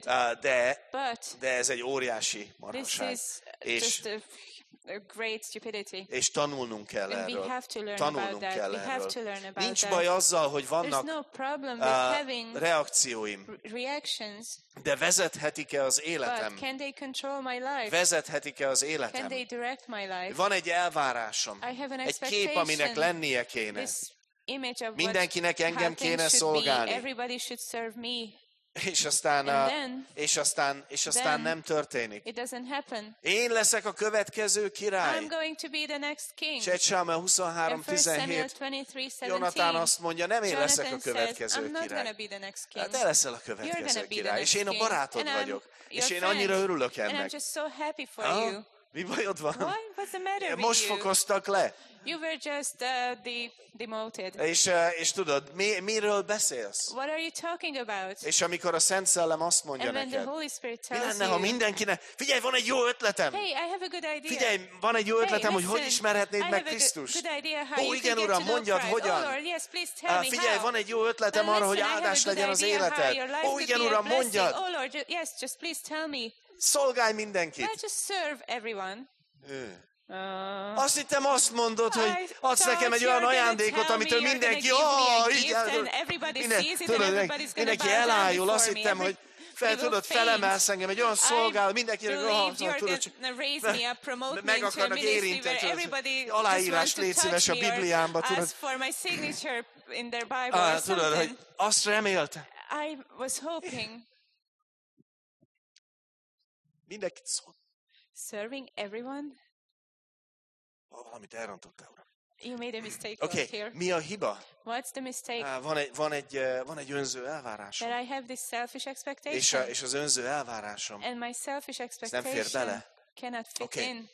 De ez egy óriási This marhaság. is És, just a great stupidity. és tanulnunk kell And we erről. have to learn Tanulnunk about that. kell We have erről. to learn about Nincs that. baj azzal, hogy There's vannak no problem with having reakcióim, reactions, de vezethetik-e az but életem? can they control my life? Vezethetik-e az Can életem? they direct my life? Van egy elvárásom, I have an egy expectation. kép, aminek lennie kéne. This image of Mindenkinek how engem things kéne should be. szolgálni. Everybody should serve me. És aztán, And then nem történik. it doesn't happen. Én leszek a következő király. I'm going to be the next king. És 1 Sámuel And 1 Samuel 23:17 23:17. Jonatán azt mondja, nem én leszek a Jonathan says, következő I'm not király. going to be the next king. Hát te leszel a You're következő going to be the király, és next én a king. barátod And I'm vagyok. És your én friend. annyira örülök And I'm ennek. just so happy for Ah, you. Mi bajod van? What? What's the matter with Most you? fokoztak le. You were just demoted. És tudod, miről beszélsz? What are you talking about? És amikor a Szent Szellem azt mondja And when the neked, Holy Spirit mi tells lenne, ha you, mindenkinek, figyelj, van egy jó ötletem! hey, I have a good idea. Figyelj, van egy jó ötletem, Hey, hogy hogy listen, ismerhetnéd I meg have a Krisztust. good idea how you Igen, can get Uram, to know mondjad, Christ. hogyan? Oh, Lord, yes, please tell me Figyelj, how. van egy jó ötletem arra, hogy Listen, I have a áldás good legyen az idea how életed. your life Ó, could igen, be a Uram, blessing. mondjad! Oh, Lord, yes, just please tell me. Szolgálj mindenkit. Let's just serve everyone. Azt hittem, azt mondod, hogy I adsz nekem egy olyan thought you're gonna ajándékot, tell amitől me you're mindenki, gonna give me a így gift and everybody sees it and tudod, everybody's gonna mindenki bow down elájul. Azt before me. hittem, hogy Everybody will tudod, faint. felemelsz engem egy olyan szolgálat, mindenki, believed you're gonna raise me up, promote me meg into a akarnak ministry érinteni, where everybody just aláírás wants to légy szíves touch a me or Bibliámba, tudod. ask for my signature in their Bible or Tudod, hogy something. azt remélte. I was hoping, Mindenkit szól. serving everyone. Valamit elrontottál, Uram. You made a mistake Lord, here. Mi a hiba? What's the mistake? Van egy önző elvárásom. That I have this selfish expectation. És az önző elvárásom, And my selfish ez nem fér expectation bele. cannot fit Oké. in.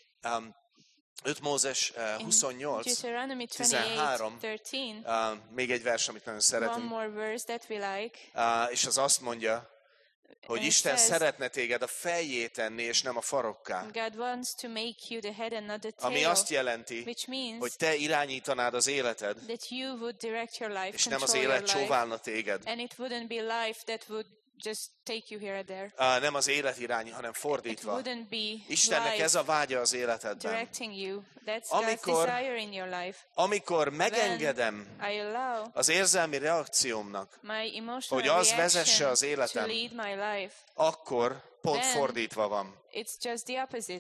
5 Mózes 28, Deuteronomy 13. 28:13. Még egy vers, amit nagyon One szeretünk. more verse that we like. És az azt mondja, hogy And it Isten says, szeretne téged a fejjé tenni, és nem a farokká. God wants to make you the head and not the Ami tail, azt jelenti, which means hogy te irányítanád az életed, that you would direct your life, és nem az control your élet life, csóválna téged. and it wouldn't be life that would just take you here or there. Nem az élet irány, hanem It fordítva. wouldn't be Istennek ez life a vágya az életedben. directing you. That's Amikor- God's desire in your life. Amikor megengedem I allow az érzelmi reakciómnak, my emotional hogy az vezesse az reaction to életem, lead my life, akkor pont Then- fordítva van. it's just the opposite.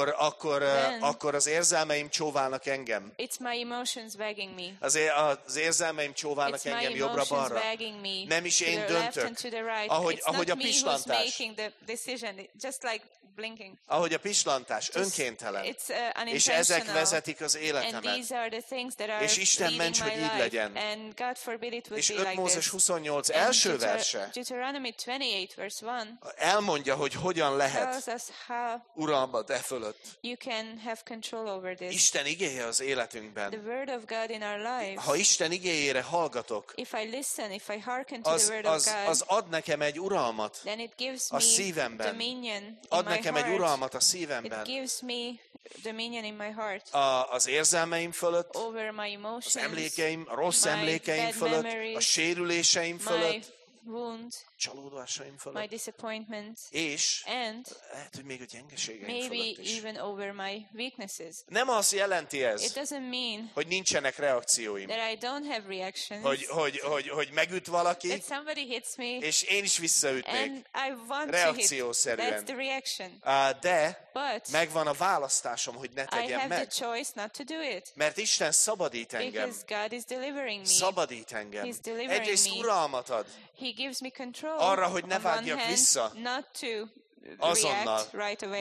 Akkor az érzelmeim csóválnak engem. It's my emotions begging me. Az érzelmeim csóválnak It's my engem emotions jobbra-balra. begging me Nem is to én the left döntök. and to the right. Ahogy It's not a me who's pislantás. making the decision, just like blinking. Ahogy a pislantás, Just- önkéntelen. It's És ezek unintentional. vezetik az And életemet. these are the things that are És Isten leading ments, my hogy így life. legyen. And God forbid it would És be 5 like Mózes this. 28 And első verse Deuteronomy 28 verse 1 elmondja, hogy hogyan lehet tells us how uralmat e fölött. you can have control over this. Isten igéje az The életünkben. word of God in our lives. Ha Isten igéjére hallgatok, If I listen, if I hearken to the word of God, az ad nekem egy uralmat. then it gives a me szívemben. dominion in Ad my nekem egy heart. uralmat a It szívemben. gives me dominion in my heart Az érzelmeim fölött, over my az emotions, emlékeim, a rossz my emlékeim bad fölött, memories, a sérüléseim my fölött, wounds, csalódásaim my fölött, disappointments, és and lehet, hogy még a gyengeségeim maybe fölött is. even over my weaknesses. Nem azt jelenti It ez, doesn't mean hogy nincsenek reakcióim. that I don't have reactions, Hogy megüt valaki, that somebody hits me és én is visszaütnék. and I want to hit. Reakciószerűen. That's the reaction. De But megvan a választásom, hogy ne I tegyem have meg. the choice not to do it. Mert Isten szabadít engem. Because God is delivering me. Szabadít engem. He's delivering Egyrészt me. uralmat ad. He gives me control. Arra, hogy ne on one vágjak hand, vissza. Not to Azonnal. react right away.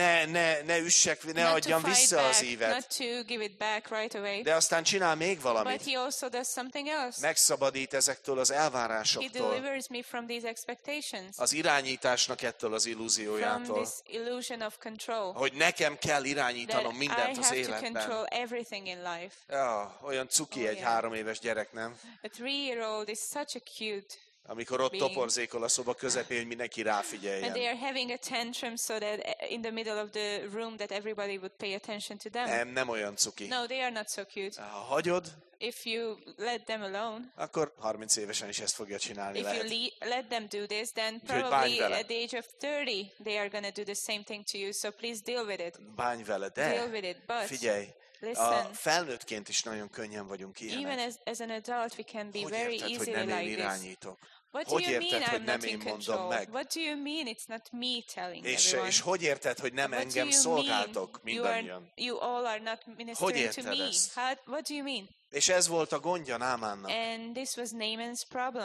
Ne üssek, ne not to adjam fight vissza back, az ívet. not to give it back right away. De aztán csinál még But valamit. he also does something else. Megszabadít ezektől az He elvárásoktól. delivers me from these expectations. Az irányításnak ettől az From illúziójától. this illusion of control. Hogy nekem kell irányítanom That I mindent az have to életben. control everything in life. Ja, olyan cuki egy yeah. 3 éves gyerek, nem? A 3-year-old is such a cute. Amikor ott Being. toporzékol a szoba közepén, hogy mindenki And they ráfigyeljen. are having a tantrum so that in the middle of the room that everybody would pay attention to them. Nem olyan cuki. No, they are not so cute. Ha hagyod, If you let them alone, akkor 30 évesen is ezt fogja csinálni if you lehet. let them do this, then Úgyhogy bánj probably vele. at the age of 30, they are going to do the same thing to you. So please deal with it. Bánj vele, Deal de with it. But figyelj, a listen, felnőttként is nagyon könnyen vagyunk even ilyenek. as an adult, we can be Hogy very érted, hogy easily nem én like this. irányítok? What do Hogy you mean érted, hogy I'm nem not in én mondom control? meg? What do you mean it's not me telling És everyone? hogy érted, hogy nem What do engem you szolgáltok mean mindannyian? you all are not ministering to érted me? ezt? What do you mean? És ez volt a gondja Námánnak. And this was Naaman's problem.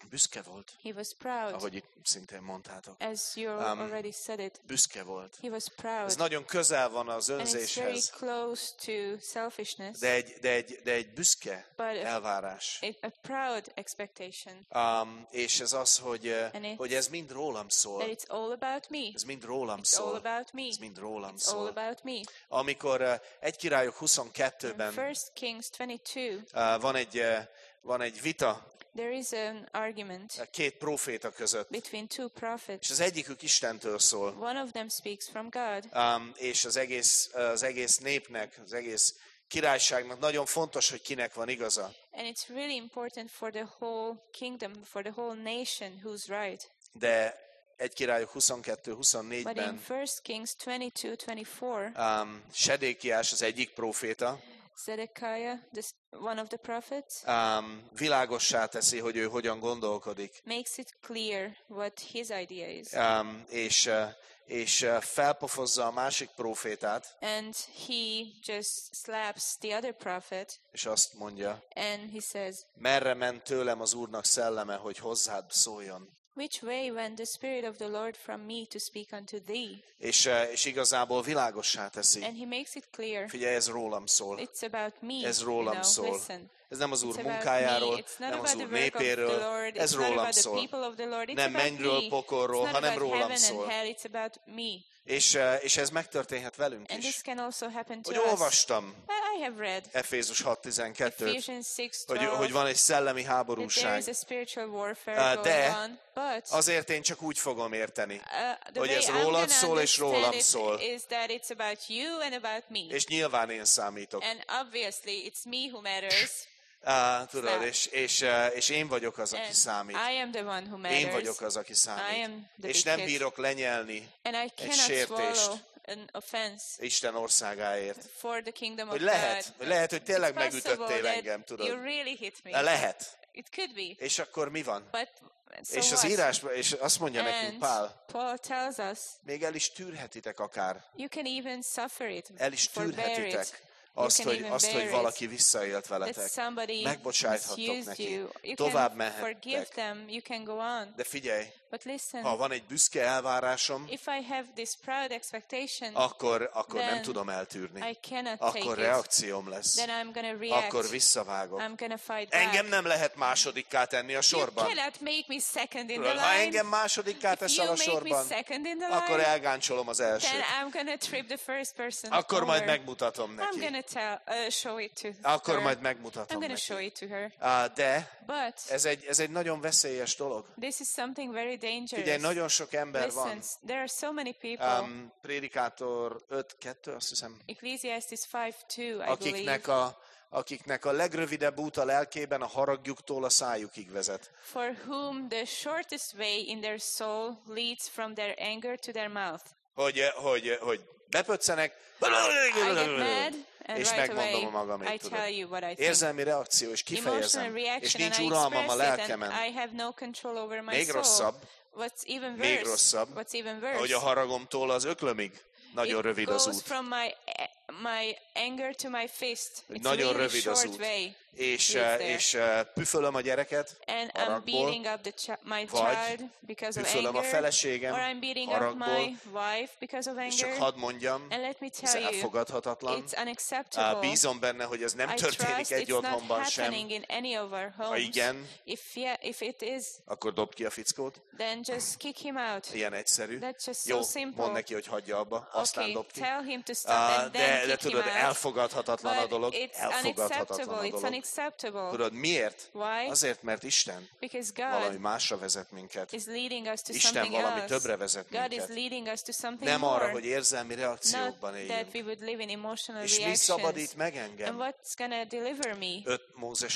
Büszke volt. He was proud. Ahogy itt szintén mondtátok. As you already said it. Büszke volt. He was proud. Ez nagyon közel van az önzéshez. And it's very close to selfishness. De egy büszke elvárás. A proud expectation. És ez az, hogy ez mind rólam szól. That it's all about me. Ez mind rólam szól. All about me. Ez mind rólam it's szól. All about me. Amikor 1 Királyok 22-ben 1 Kings 22, van egy vita. There is an argument 2 próféta között. Between 2 prophets. És az egyikük Istentől szól. One of them speaks from God. És az egész népnek, az egész királyságnak nagyon fontos, hogy kinek van igaza. And it's really important for the whole kingdom, for the whole nation who's right. De 1 Királyok 22-24-ben But in 1 Kings 22-24, Sedékiás az egyik próféta, Zedekiah, one of the prophets, világossá teszi, hogy ő hogyan gondolkodik. Makes it clear what his idea is. És felpofozza a másik prófétát. And he just slaps the other prophet. És azt mondja, and he says, merre ment tőlem az Úrnak szelleme, hogy hozzád szóljon. Which way went the Spirit of the Lord from me to speak unto thee? És igazából világossá teszi. And he makes it clear. Figyelj, ez rólam szól. It's about me. Ez rólam szól. Listen. Ez nem az Úr munkájáról, nem az Úr népéről, ez rólam szól. Nem mennyről, pokolról, hanem rólam szól. És ez megtörténhet velünk is. Hogy olvastam Efézus 6:12-t, hogy van egy szellemi háborúság. De azért én csak úgy fogom érteni, hogy ez rólad szól és rólam szól. És nyilván én számítok. Tudod, és én vagyok az, aki számít. Én vagyok az, aki számít. És nem bírok lenyelni egy sértést Isten országáért. Hogy lehet, hogy tényleg megütöttél engem, tudod. Lehet. És akkor mi van? És az írásban, és azt mondja nekünk Pál, még el is tűrhetitek akár. El is tűrhetitek. Azt, hogy valaki visszaélt veletek. Megbocsájthattok neki. Tovább mehettek. De figyelj, ha van egy büszke elvárásom, akkor nem tudom eltűrni. Akkor reakcióm lesz. Akkor visszavágok. Engem nem lehet másodikká tenni a sorban. Ha engem másodikká teszel a sorban, akkor elgáncsolom az elsőt. Akkor majd megmutatom neki. Akkor majd megmutatom neki. De ez egy nagyon veszélyes dolog. Figyelj, nagyon sok ember van. Prédikátor 5:2, azt hiszem. Ecclesiastes 5:2, akiknek a legrövidebb út a lelkében a haragjuktól a szájukig vezet. For whom the shortest way in their soul leads from their anger to their mouth. Hogy bepöccenek, és megmondom a magamét, tudod. Érzelmi reakció, és kifejezem, és nincs uralmam a lelkemen. Még rosszabb, hogy a haragomtól az öklömig nagyon rövid az út. My anger to my fist. It's nagyon really rövid az út. És püfölöm a gyereket haragból, vagy püfölöm a feleségem haragból, és csak hadd mondjam, ez elfogadhatatlan. Bízom benne, hogy ez nem történik egy otthonban sem. Ha igen, akkor dobd ki a fickót. Ilyen egyszerű. Jó, mondd neki, hogy hagyja abba, aztán dobd ki. De tudod, elfogadhatatlan a dolog. Elfogadhatatlan a dolog. Tudod, miért? Azért, mert Isten valami másra vezet minket. Isten valami többre vezet minket. Nem arra, hogy érzelmi reakciókban éljünk. És mi szabadít meg engem? 5 Mózes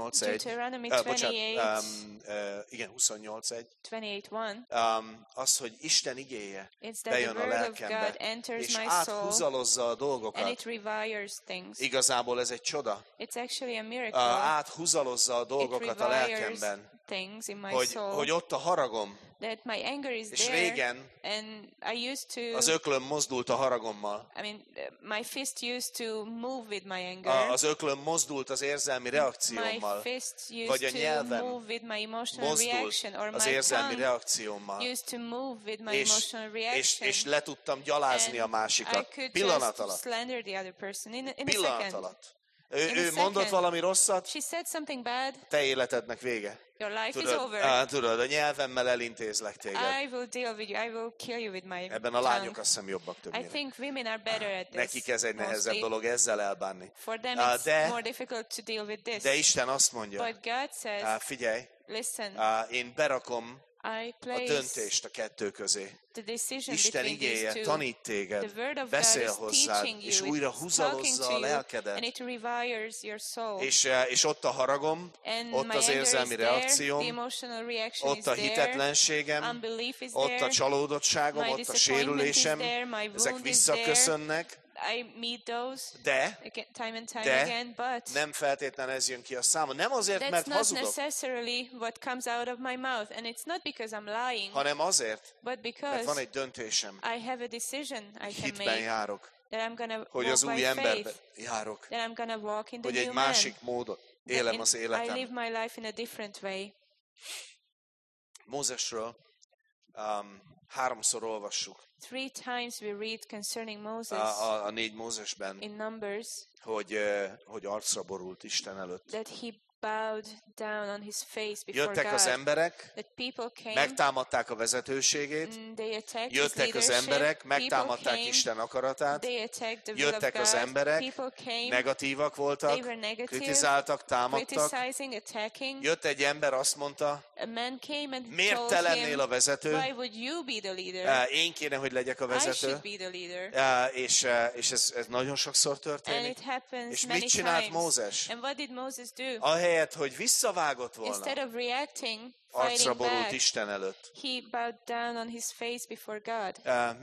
28:1. Igen, 28:1. Az, hogy Isten igéje bejön a lelkembe, és áthúzalozza a dolgokat. Igazából ez egy csoda. Áthúzalozza a dolgokat a lelkemben. things in my soul. Hogy ott a haragom. That my anger is És there. régen And I used to. Az öklöm mozdult a haragommal. I mean, my fist used to move with my anger. Az öklöm mozdult az érzelmi reakciómmal. My fist used vagy a to nyelvem move with my emotional reaction, or az my érzelmi tongue reakciómmal. used to move with my emotional reaction. És le tudtam gyalázni a másikat. Pillanat alatt. Slander the other person in a Pillanat second. alatt. Ő mondott valami rosszat, she said something bad, te életednek vége. Your life is over. Tudod, a nyelvemmel elintézlek téged. I will deal with you. I will kill you with my Ebben a lányok azt hiszem jobbak többnyire. I think women are better at this. Nekik ez egy nehezebb dolog ezzel elbánni. For them it's more difficult to deal with this. De Isten azt mondja, but God says, figyelj, listen, én berakom a döntést a kettő közé. Isten igéje tanít téged, beszél hozzád, és újra húzalozza a lelkedet. És ott a haragom, ott az érzelmi reakcióm, ott a hitetlenségem, ott a csalódottságom, ott a sérülésem, ezek visszaköszönnek, I meet those time and time de again, but nem feltétlenül ez jön ki a számon. Nem azért, mert hazudok, necessarily what comes out of my mouth, and it's not because I'm lying, hanem azért, but because mert van egy döntésem, I have a decision I can hitben make, járok, that I'm gonna hogy walk az új by emberben faith, járok, that I'm gonna walk in the hogy egy new másik man, módon élem az I életem. live my life in a different way. Mózesről 3-szor olvassuk 3 times we read concerning Moses a 4 Mózesben, in Numbers, hogy arcra borult Isten előtt. that he bowed down on his face before Jöttek God. az emberek, That people came, megtámadták a vezetőségét, they attacked jöttek his az leadership, emberek, megtámadták came, Isten akaratát, they attacked the will of jöttek God, az emberek, people came, negatívak they voltak, were negative, kritizáltak, támadtak. criticizing, attacking. Jött egy ember, azt mondta, A man came and miért told te lennél him, a vezető? why would you be the leader? Én kéne, hogy legyek a I vezető. should be the leader. És ez nagyon sokszor And történik. it happens És many mit csinált times. Mózes? And what did Moses do? Ahelyett, hogy visszavágott Instead volna, of reacting, arcra fighting borult back, Isten előtt. he bowed down on his face before God.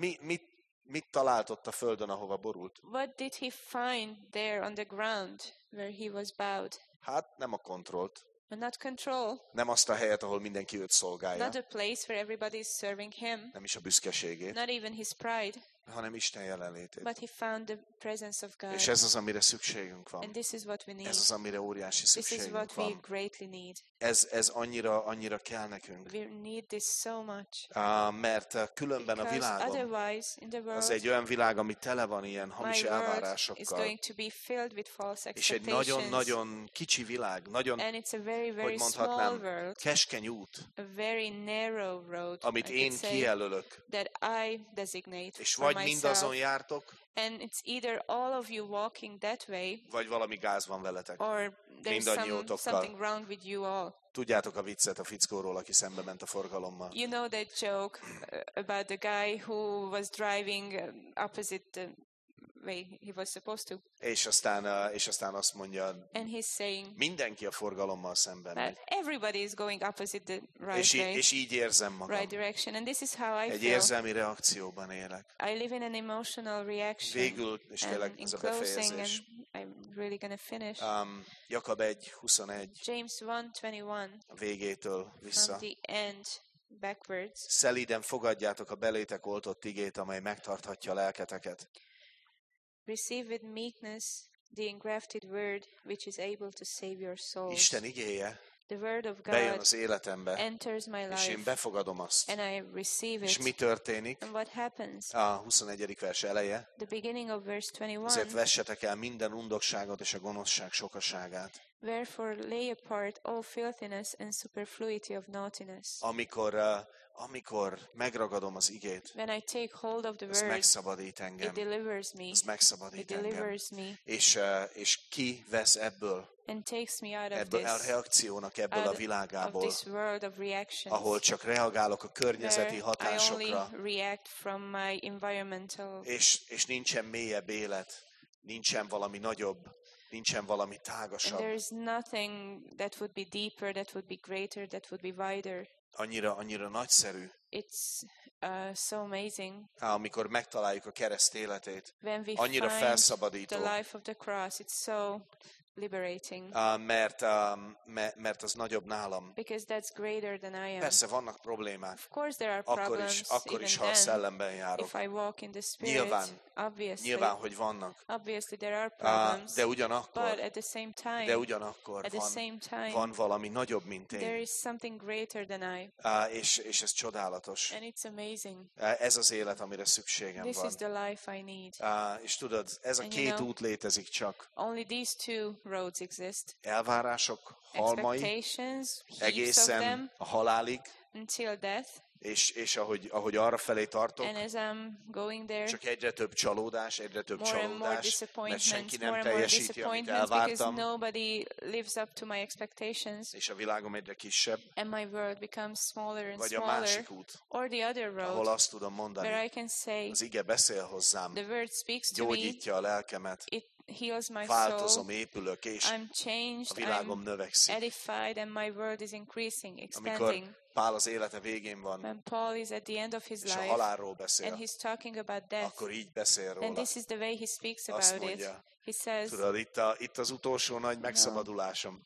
Mit talált ott a földön, ahova borult? What did he find there on the ground where he was bowed? Hát nem a kontrollt. But not control, Nem azt a helyet, ahol mindenki őt szolgálja. not a place where everybody is serving him, Nem is a büszkeségét, not even his pride, hanem Isten jelenlétét. but he found the presence of God. És ez az, amire szükségünk van. And this is what we need. Ez az, amire óriási This is szükségünk what we van. greatly need. Ez annyira kell nekünk. We need this so much. Mert különben a Because világon otherwise, in the az world, egy olyan világ, ami tele van ilyen hamis my world is elvárásokkal. going to be filled with false És egy expectations. nagyon-nagyon kicsi világ, nagyon, And it's a very, hogy very small mondhatnám, world, keskeny út, a very narrow road, amit I én could say, kijelölök. that I designate És for vagy myself. mindazon jártok, And it's either all of you walking that way, vagy valami gáz van veletek. or there's Mindannyiótokkal. something wrong with you all. Tudjátok a viccet a fickóról, aki szembe ment a forgalommal. You know that joke about the guy who was driving opposite the way he was supposed to. És aztán azt mondja, And he's saying mindenki a forgalommal szemben that megy. everybody is going opposite the right way, És így érzem magam. right direction. And this is how I Egy feel. érzelmi reakcióban élek. I live in an emotional reaction. Végül, és tényleg And in ez a closing, befejezés. and I'm really going to finish. Jakab 1:21 James 1:21, a végétől vissza. from the end backwards. Szelíden fogadjátok a belétek oltott igét, amely megtarthatja a lelketeket. Receive with meekness the engrafted word which is able to save your souls. Isten igéje The word of bejön God az életembe, enters my és én life, befogadom azt. and I receive És it. mi történik? And what happens? A 21. vers eleje. The beginning of verse Azért 21. vessetek el minden undokságot és a gonoszság sokaságát. Wherefore lay apart all filthiness and superfluity of naughtiness. Amikor megragadom az igét, When I take hold of the az word, megszabadít it engem. delivers me. Az It megszabadít engem. delivers me És ki vesz ebből and takes me out of a this, reakciónak ebből a of világából, this world of reactions, ahol csak reagálok a környezeti where I hatásokra, only react from my environmental, és nincsen mélyebb élet, nincsen valami nagyobb, nincsen valami and tágasabb. there is nothing that would be deeper, that would be greater, that would be wider. Annyira nagyszerű, It's so amazing amikor megtaláljuk a kereszt életét. when we Annyira find felszabadító. the life of the cross. It's so liberating. Mert az nagyobb nálam. Because that's greater than I am. Persze vannak problémák. Of course there are problems. Akkor is, ha a szellemben járok. If I walk in the Spirit, Nyilván, hogy vannak. Obviously there are problems. De ugyanakkor, but at the same time, van valami nagyobb, mint én. There is something greater than I. És ez csodálatos. And it's amazing. Ez az élet, amire szükségem van. This is the life I need. És tudod, ez a két út létezik csak. Only these two roads exist. Elvárások halmai, egészen a halálig, until death. És ahogy arra felé tartok, and as I'm going there, csak egyre több csalódás, mert senki nem more teljesíti, amit elvártam, nobody lives up to my expectations, és a világom egyre kisebb, and my world becomes smaller and vagy smaller, a másik út, or the other road, ahol azt tudom mondani, where I can say, az ige beszél hozzám, the word speaks to gyógyítja a lelkemet, it heals my változom, épülök, és I'm changed, a világom növekszik. Edified, and my world is increasing, expanding. Amikor Pál az élete végén van, when Paul is at the end of his és a life, halálról beszél, and he's talking about death, akkor így beszél róla. and this is the way he speaks Azt about mondja, it. He says, tudod, itt az utolsó nagy megszabadulásom.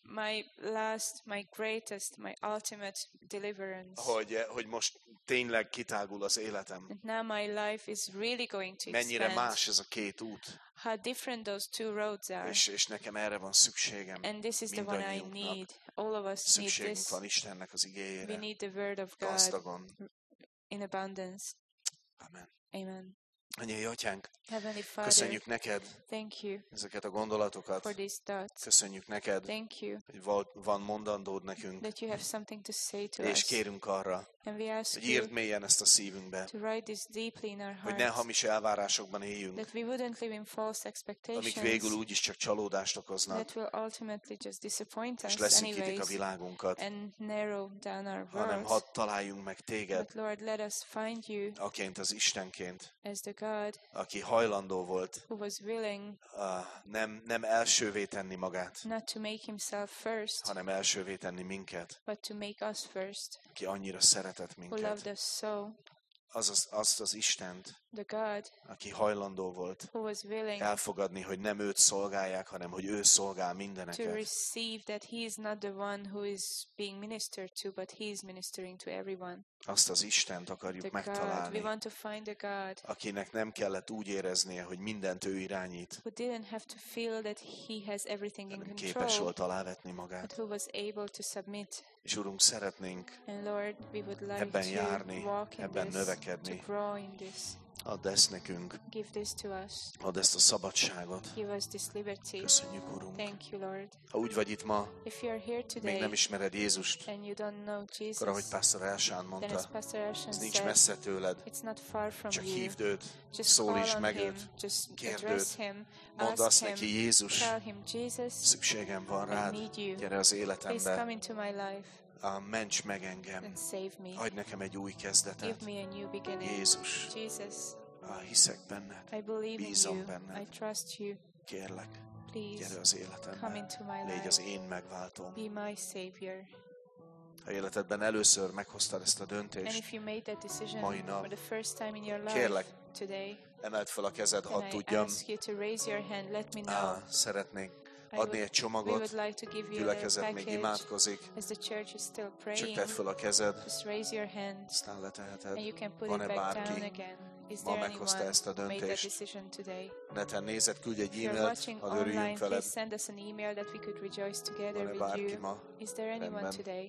My greatest, my ultimate deliverance. Hogy most tényleg kitágul az életem. And now my life is really going to Mennyire expand. más ez a két út. How different those two roads are. És nekem erre van szükségem. And this is the one I need. All of us need Szükségünk this. van Istennek az igéjére. We need the word of God gazdagon. in abundance. Amen. Amen. Anyai Atyánk, Heavenly Father, köszönjük neked thank you ezeket a gondolatokat. for these thoughts. Köszönjük neked, Thank you hogy van mondandód nekünk, that you have something to say to és us. kérünk arra, And we ask hogy you írd mélyen ezt a szívünkbe, to write this deeply in our hogy ne hearts, hamis elvárásokban éljünk, that we wouldn't live in false amik expectations, végül úgyis csak csalódást okoznak, that will ultimately just disappoint és us leszűkítik a anyways világunkat, and narrow down our hanem worlds. hadd találjunk meg téged, But Lord, let us find you aként az Istenként, as the God aki hajlandó volt who was willing nem elsővé tenni magát, not to make himself first, hanem elsővé tenni minket, but to make us first, aki annyira szeretett who loved minket. us so, Azt az Istent, the God aki hajlandó volt who was willing elfogadni, hogy nem őt szolgálják, hanem hogy ő szolgál to mindeneket. receive that he is not the one who is being ministered to, but he is ministering to everyone. Azt az Istent akarjuk The God, we megtalálni, want to find the God akinek nem kellett úgy éreznie, hogy mindent ő irányít, who didn't have to feel that he has everything in hanem képes control, volt alávetni but magát. who was able to submit. És Urunk, szeretnénk And Lord, we would like ebben to járni, walk in ebben this, növekedni. to grow in this. Add ezt nekünk, Give this to us. add ezt a szabadságot. Give us this liberty. Köszönjük, Urunk. Thank you, Lord. Ha úgy vagy itt ma, If you are here még today nem ismered Jézust, and you don't know Jesus, akkor ahogy Pastor Elsán then as mondta, Pastor Ashton ez nincs said, messze tőled, it's not far from csak you. hívd őt, Just call szólítsd on meg him, őt, just kérd address őt, him, mondd ask azt neki, him, Jézus, tell him, Jesus, szükségem van I rád, need you. gyere az Please életembe, come into my life ments meg engem, and save me. adj nekem egy új Give kezdetet. me a new beginning. Jézus, Jesus, hiszek benned, I believe in bízom you. benned. I trust you. Kérlek, Please gyere az come életembe, into my légy az life. én megváltóm. Be my Savior. Ha életedben először meghoztad ezt a And döntést, if you made that decision mai nap, for the first time in your kérlek, life today, emeld fel a kezed, then hadd I tudjam, ask you to raise your hand. Let me know. szeretnénk I adni would- egy We csomagot, would like to give you a gyülekezet még package. imádkozik, As the church is still csak praying, tedd fel a kezed, just raise your hand aztán leteheted. and you can put Van-e it back down bárki, again. Is ma there meghozta anyone ezt a who made that döntést? decision today? Neten nézed, küldj egy If you're e-mailt, watching hadd örüljünk online, veled. please send us an email that we could rejoice together Van-e with bárki you. ma? Is there anyone Rendben. today?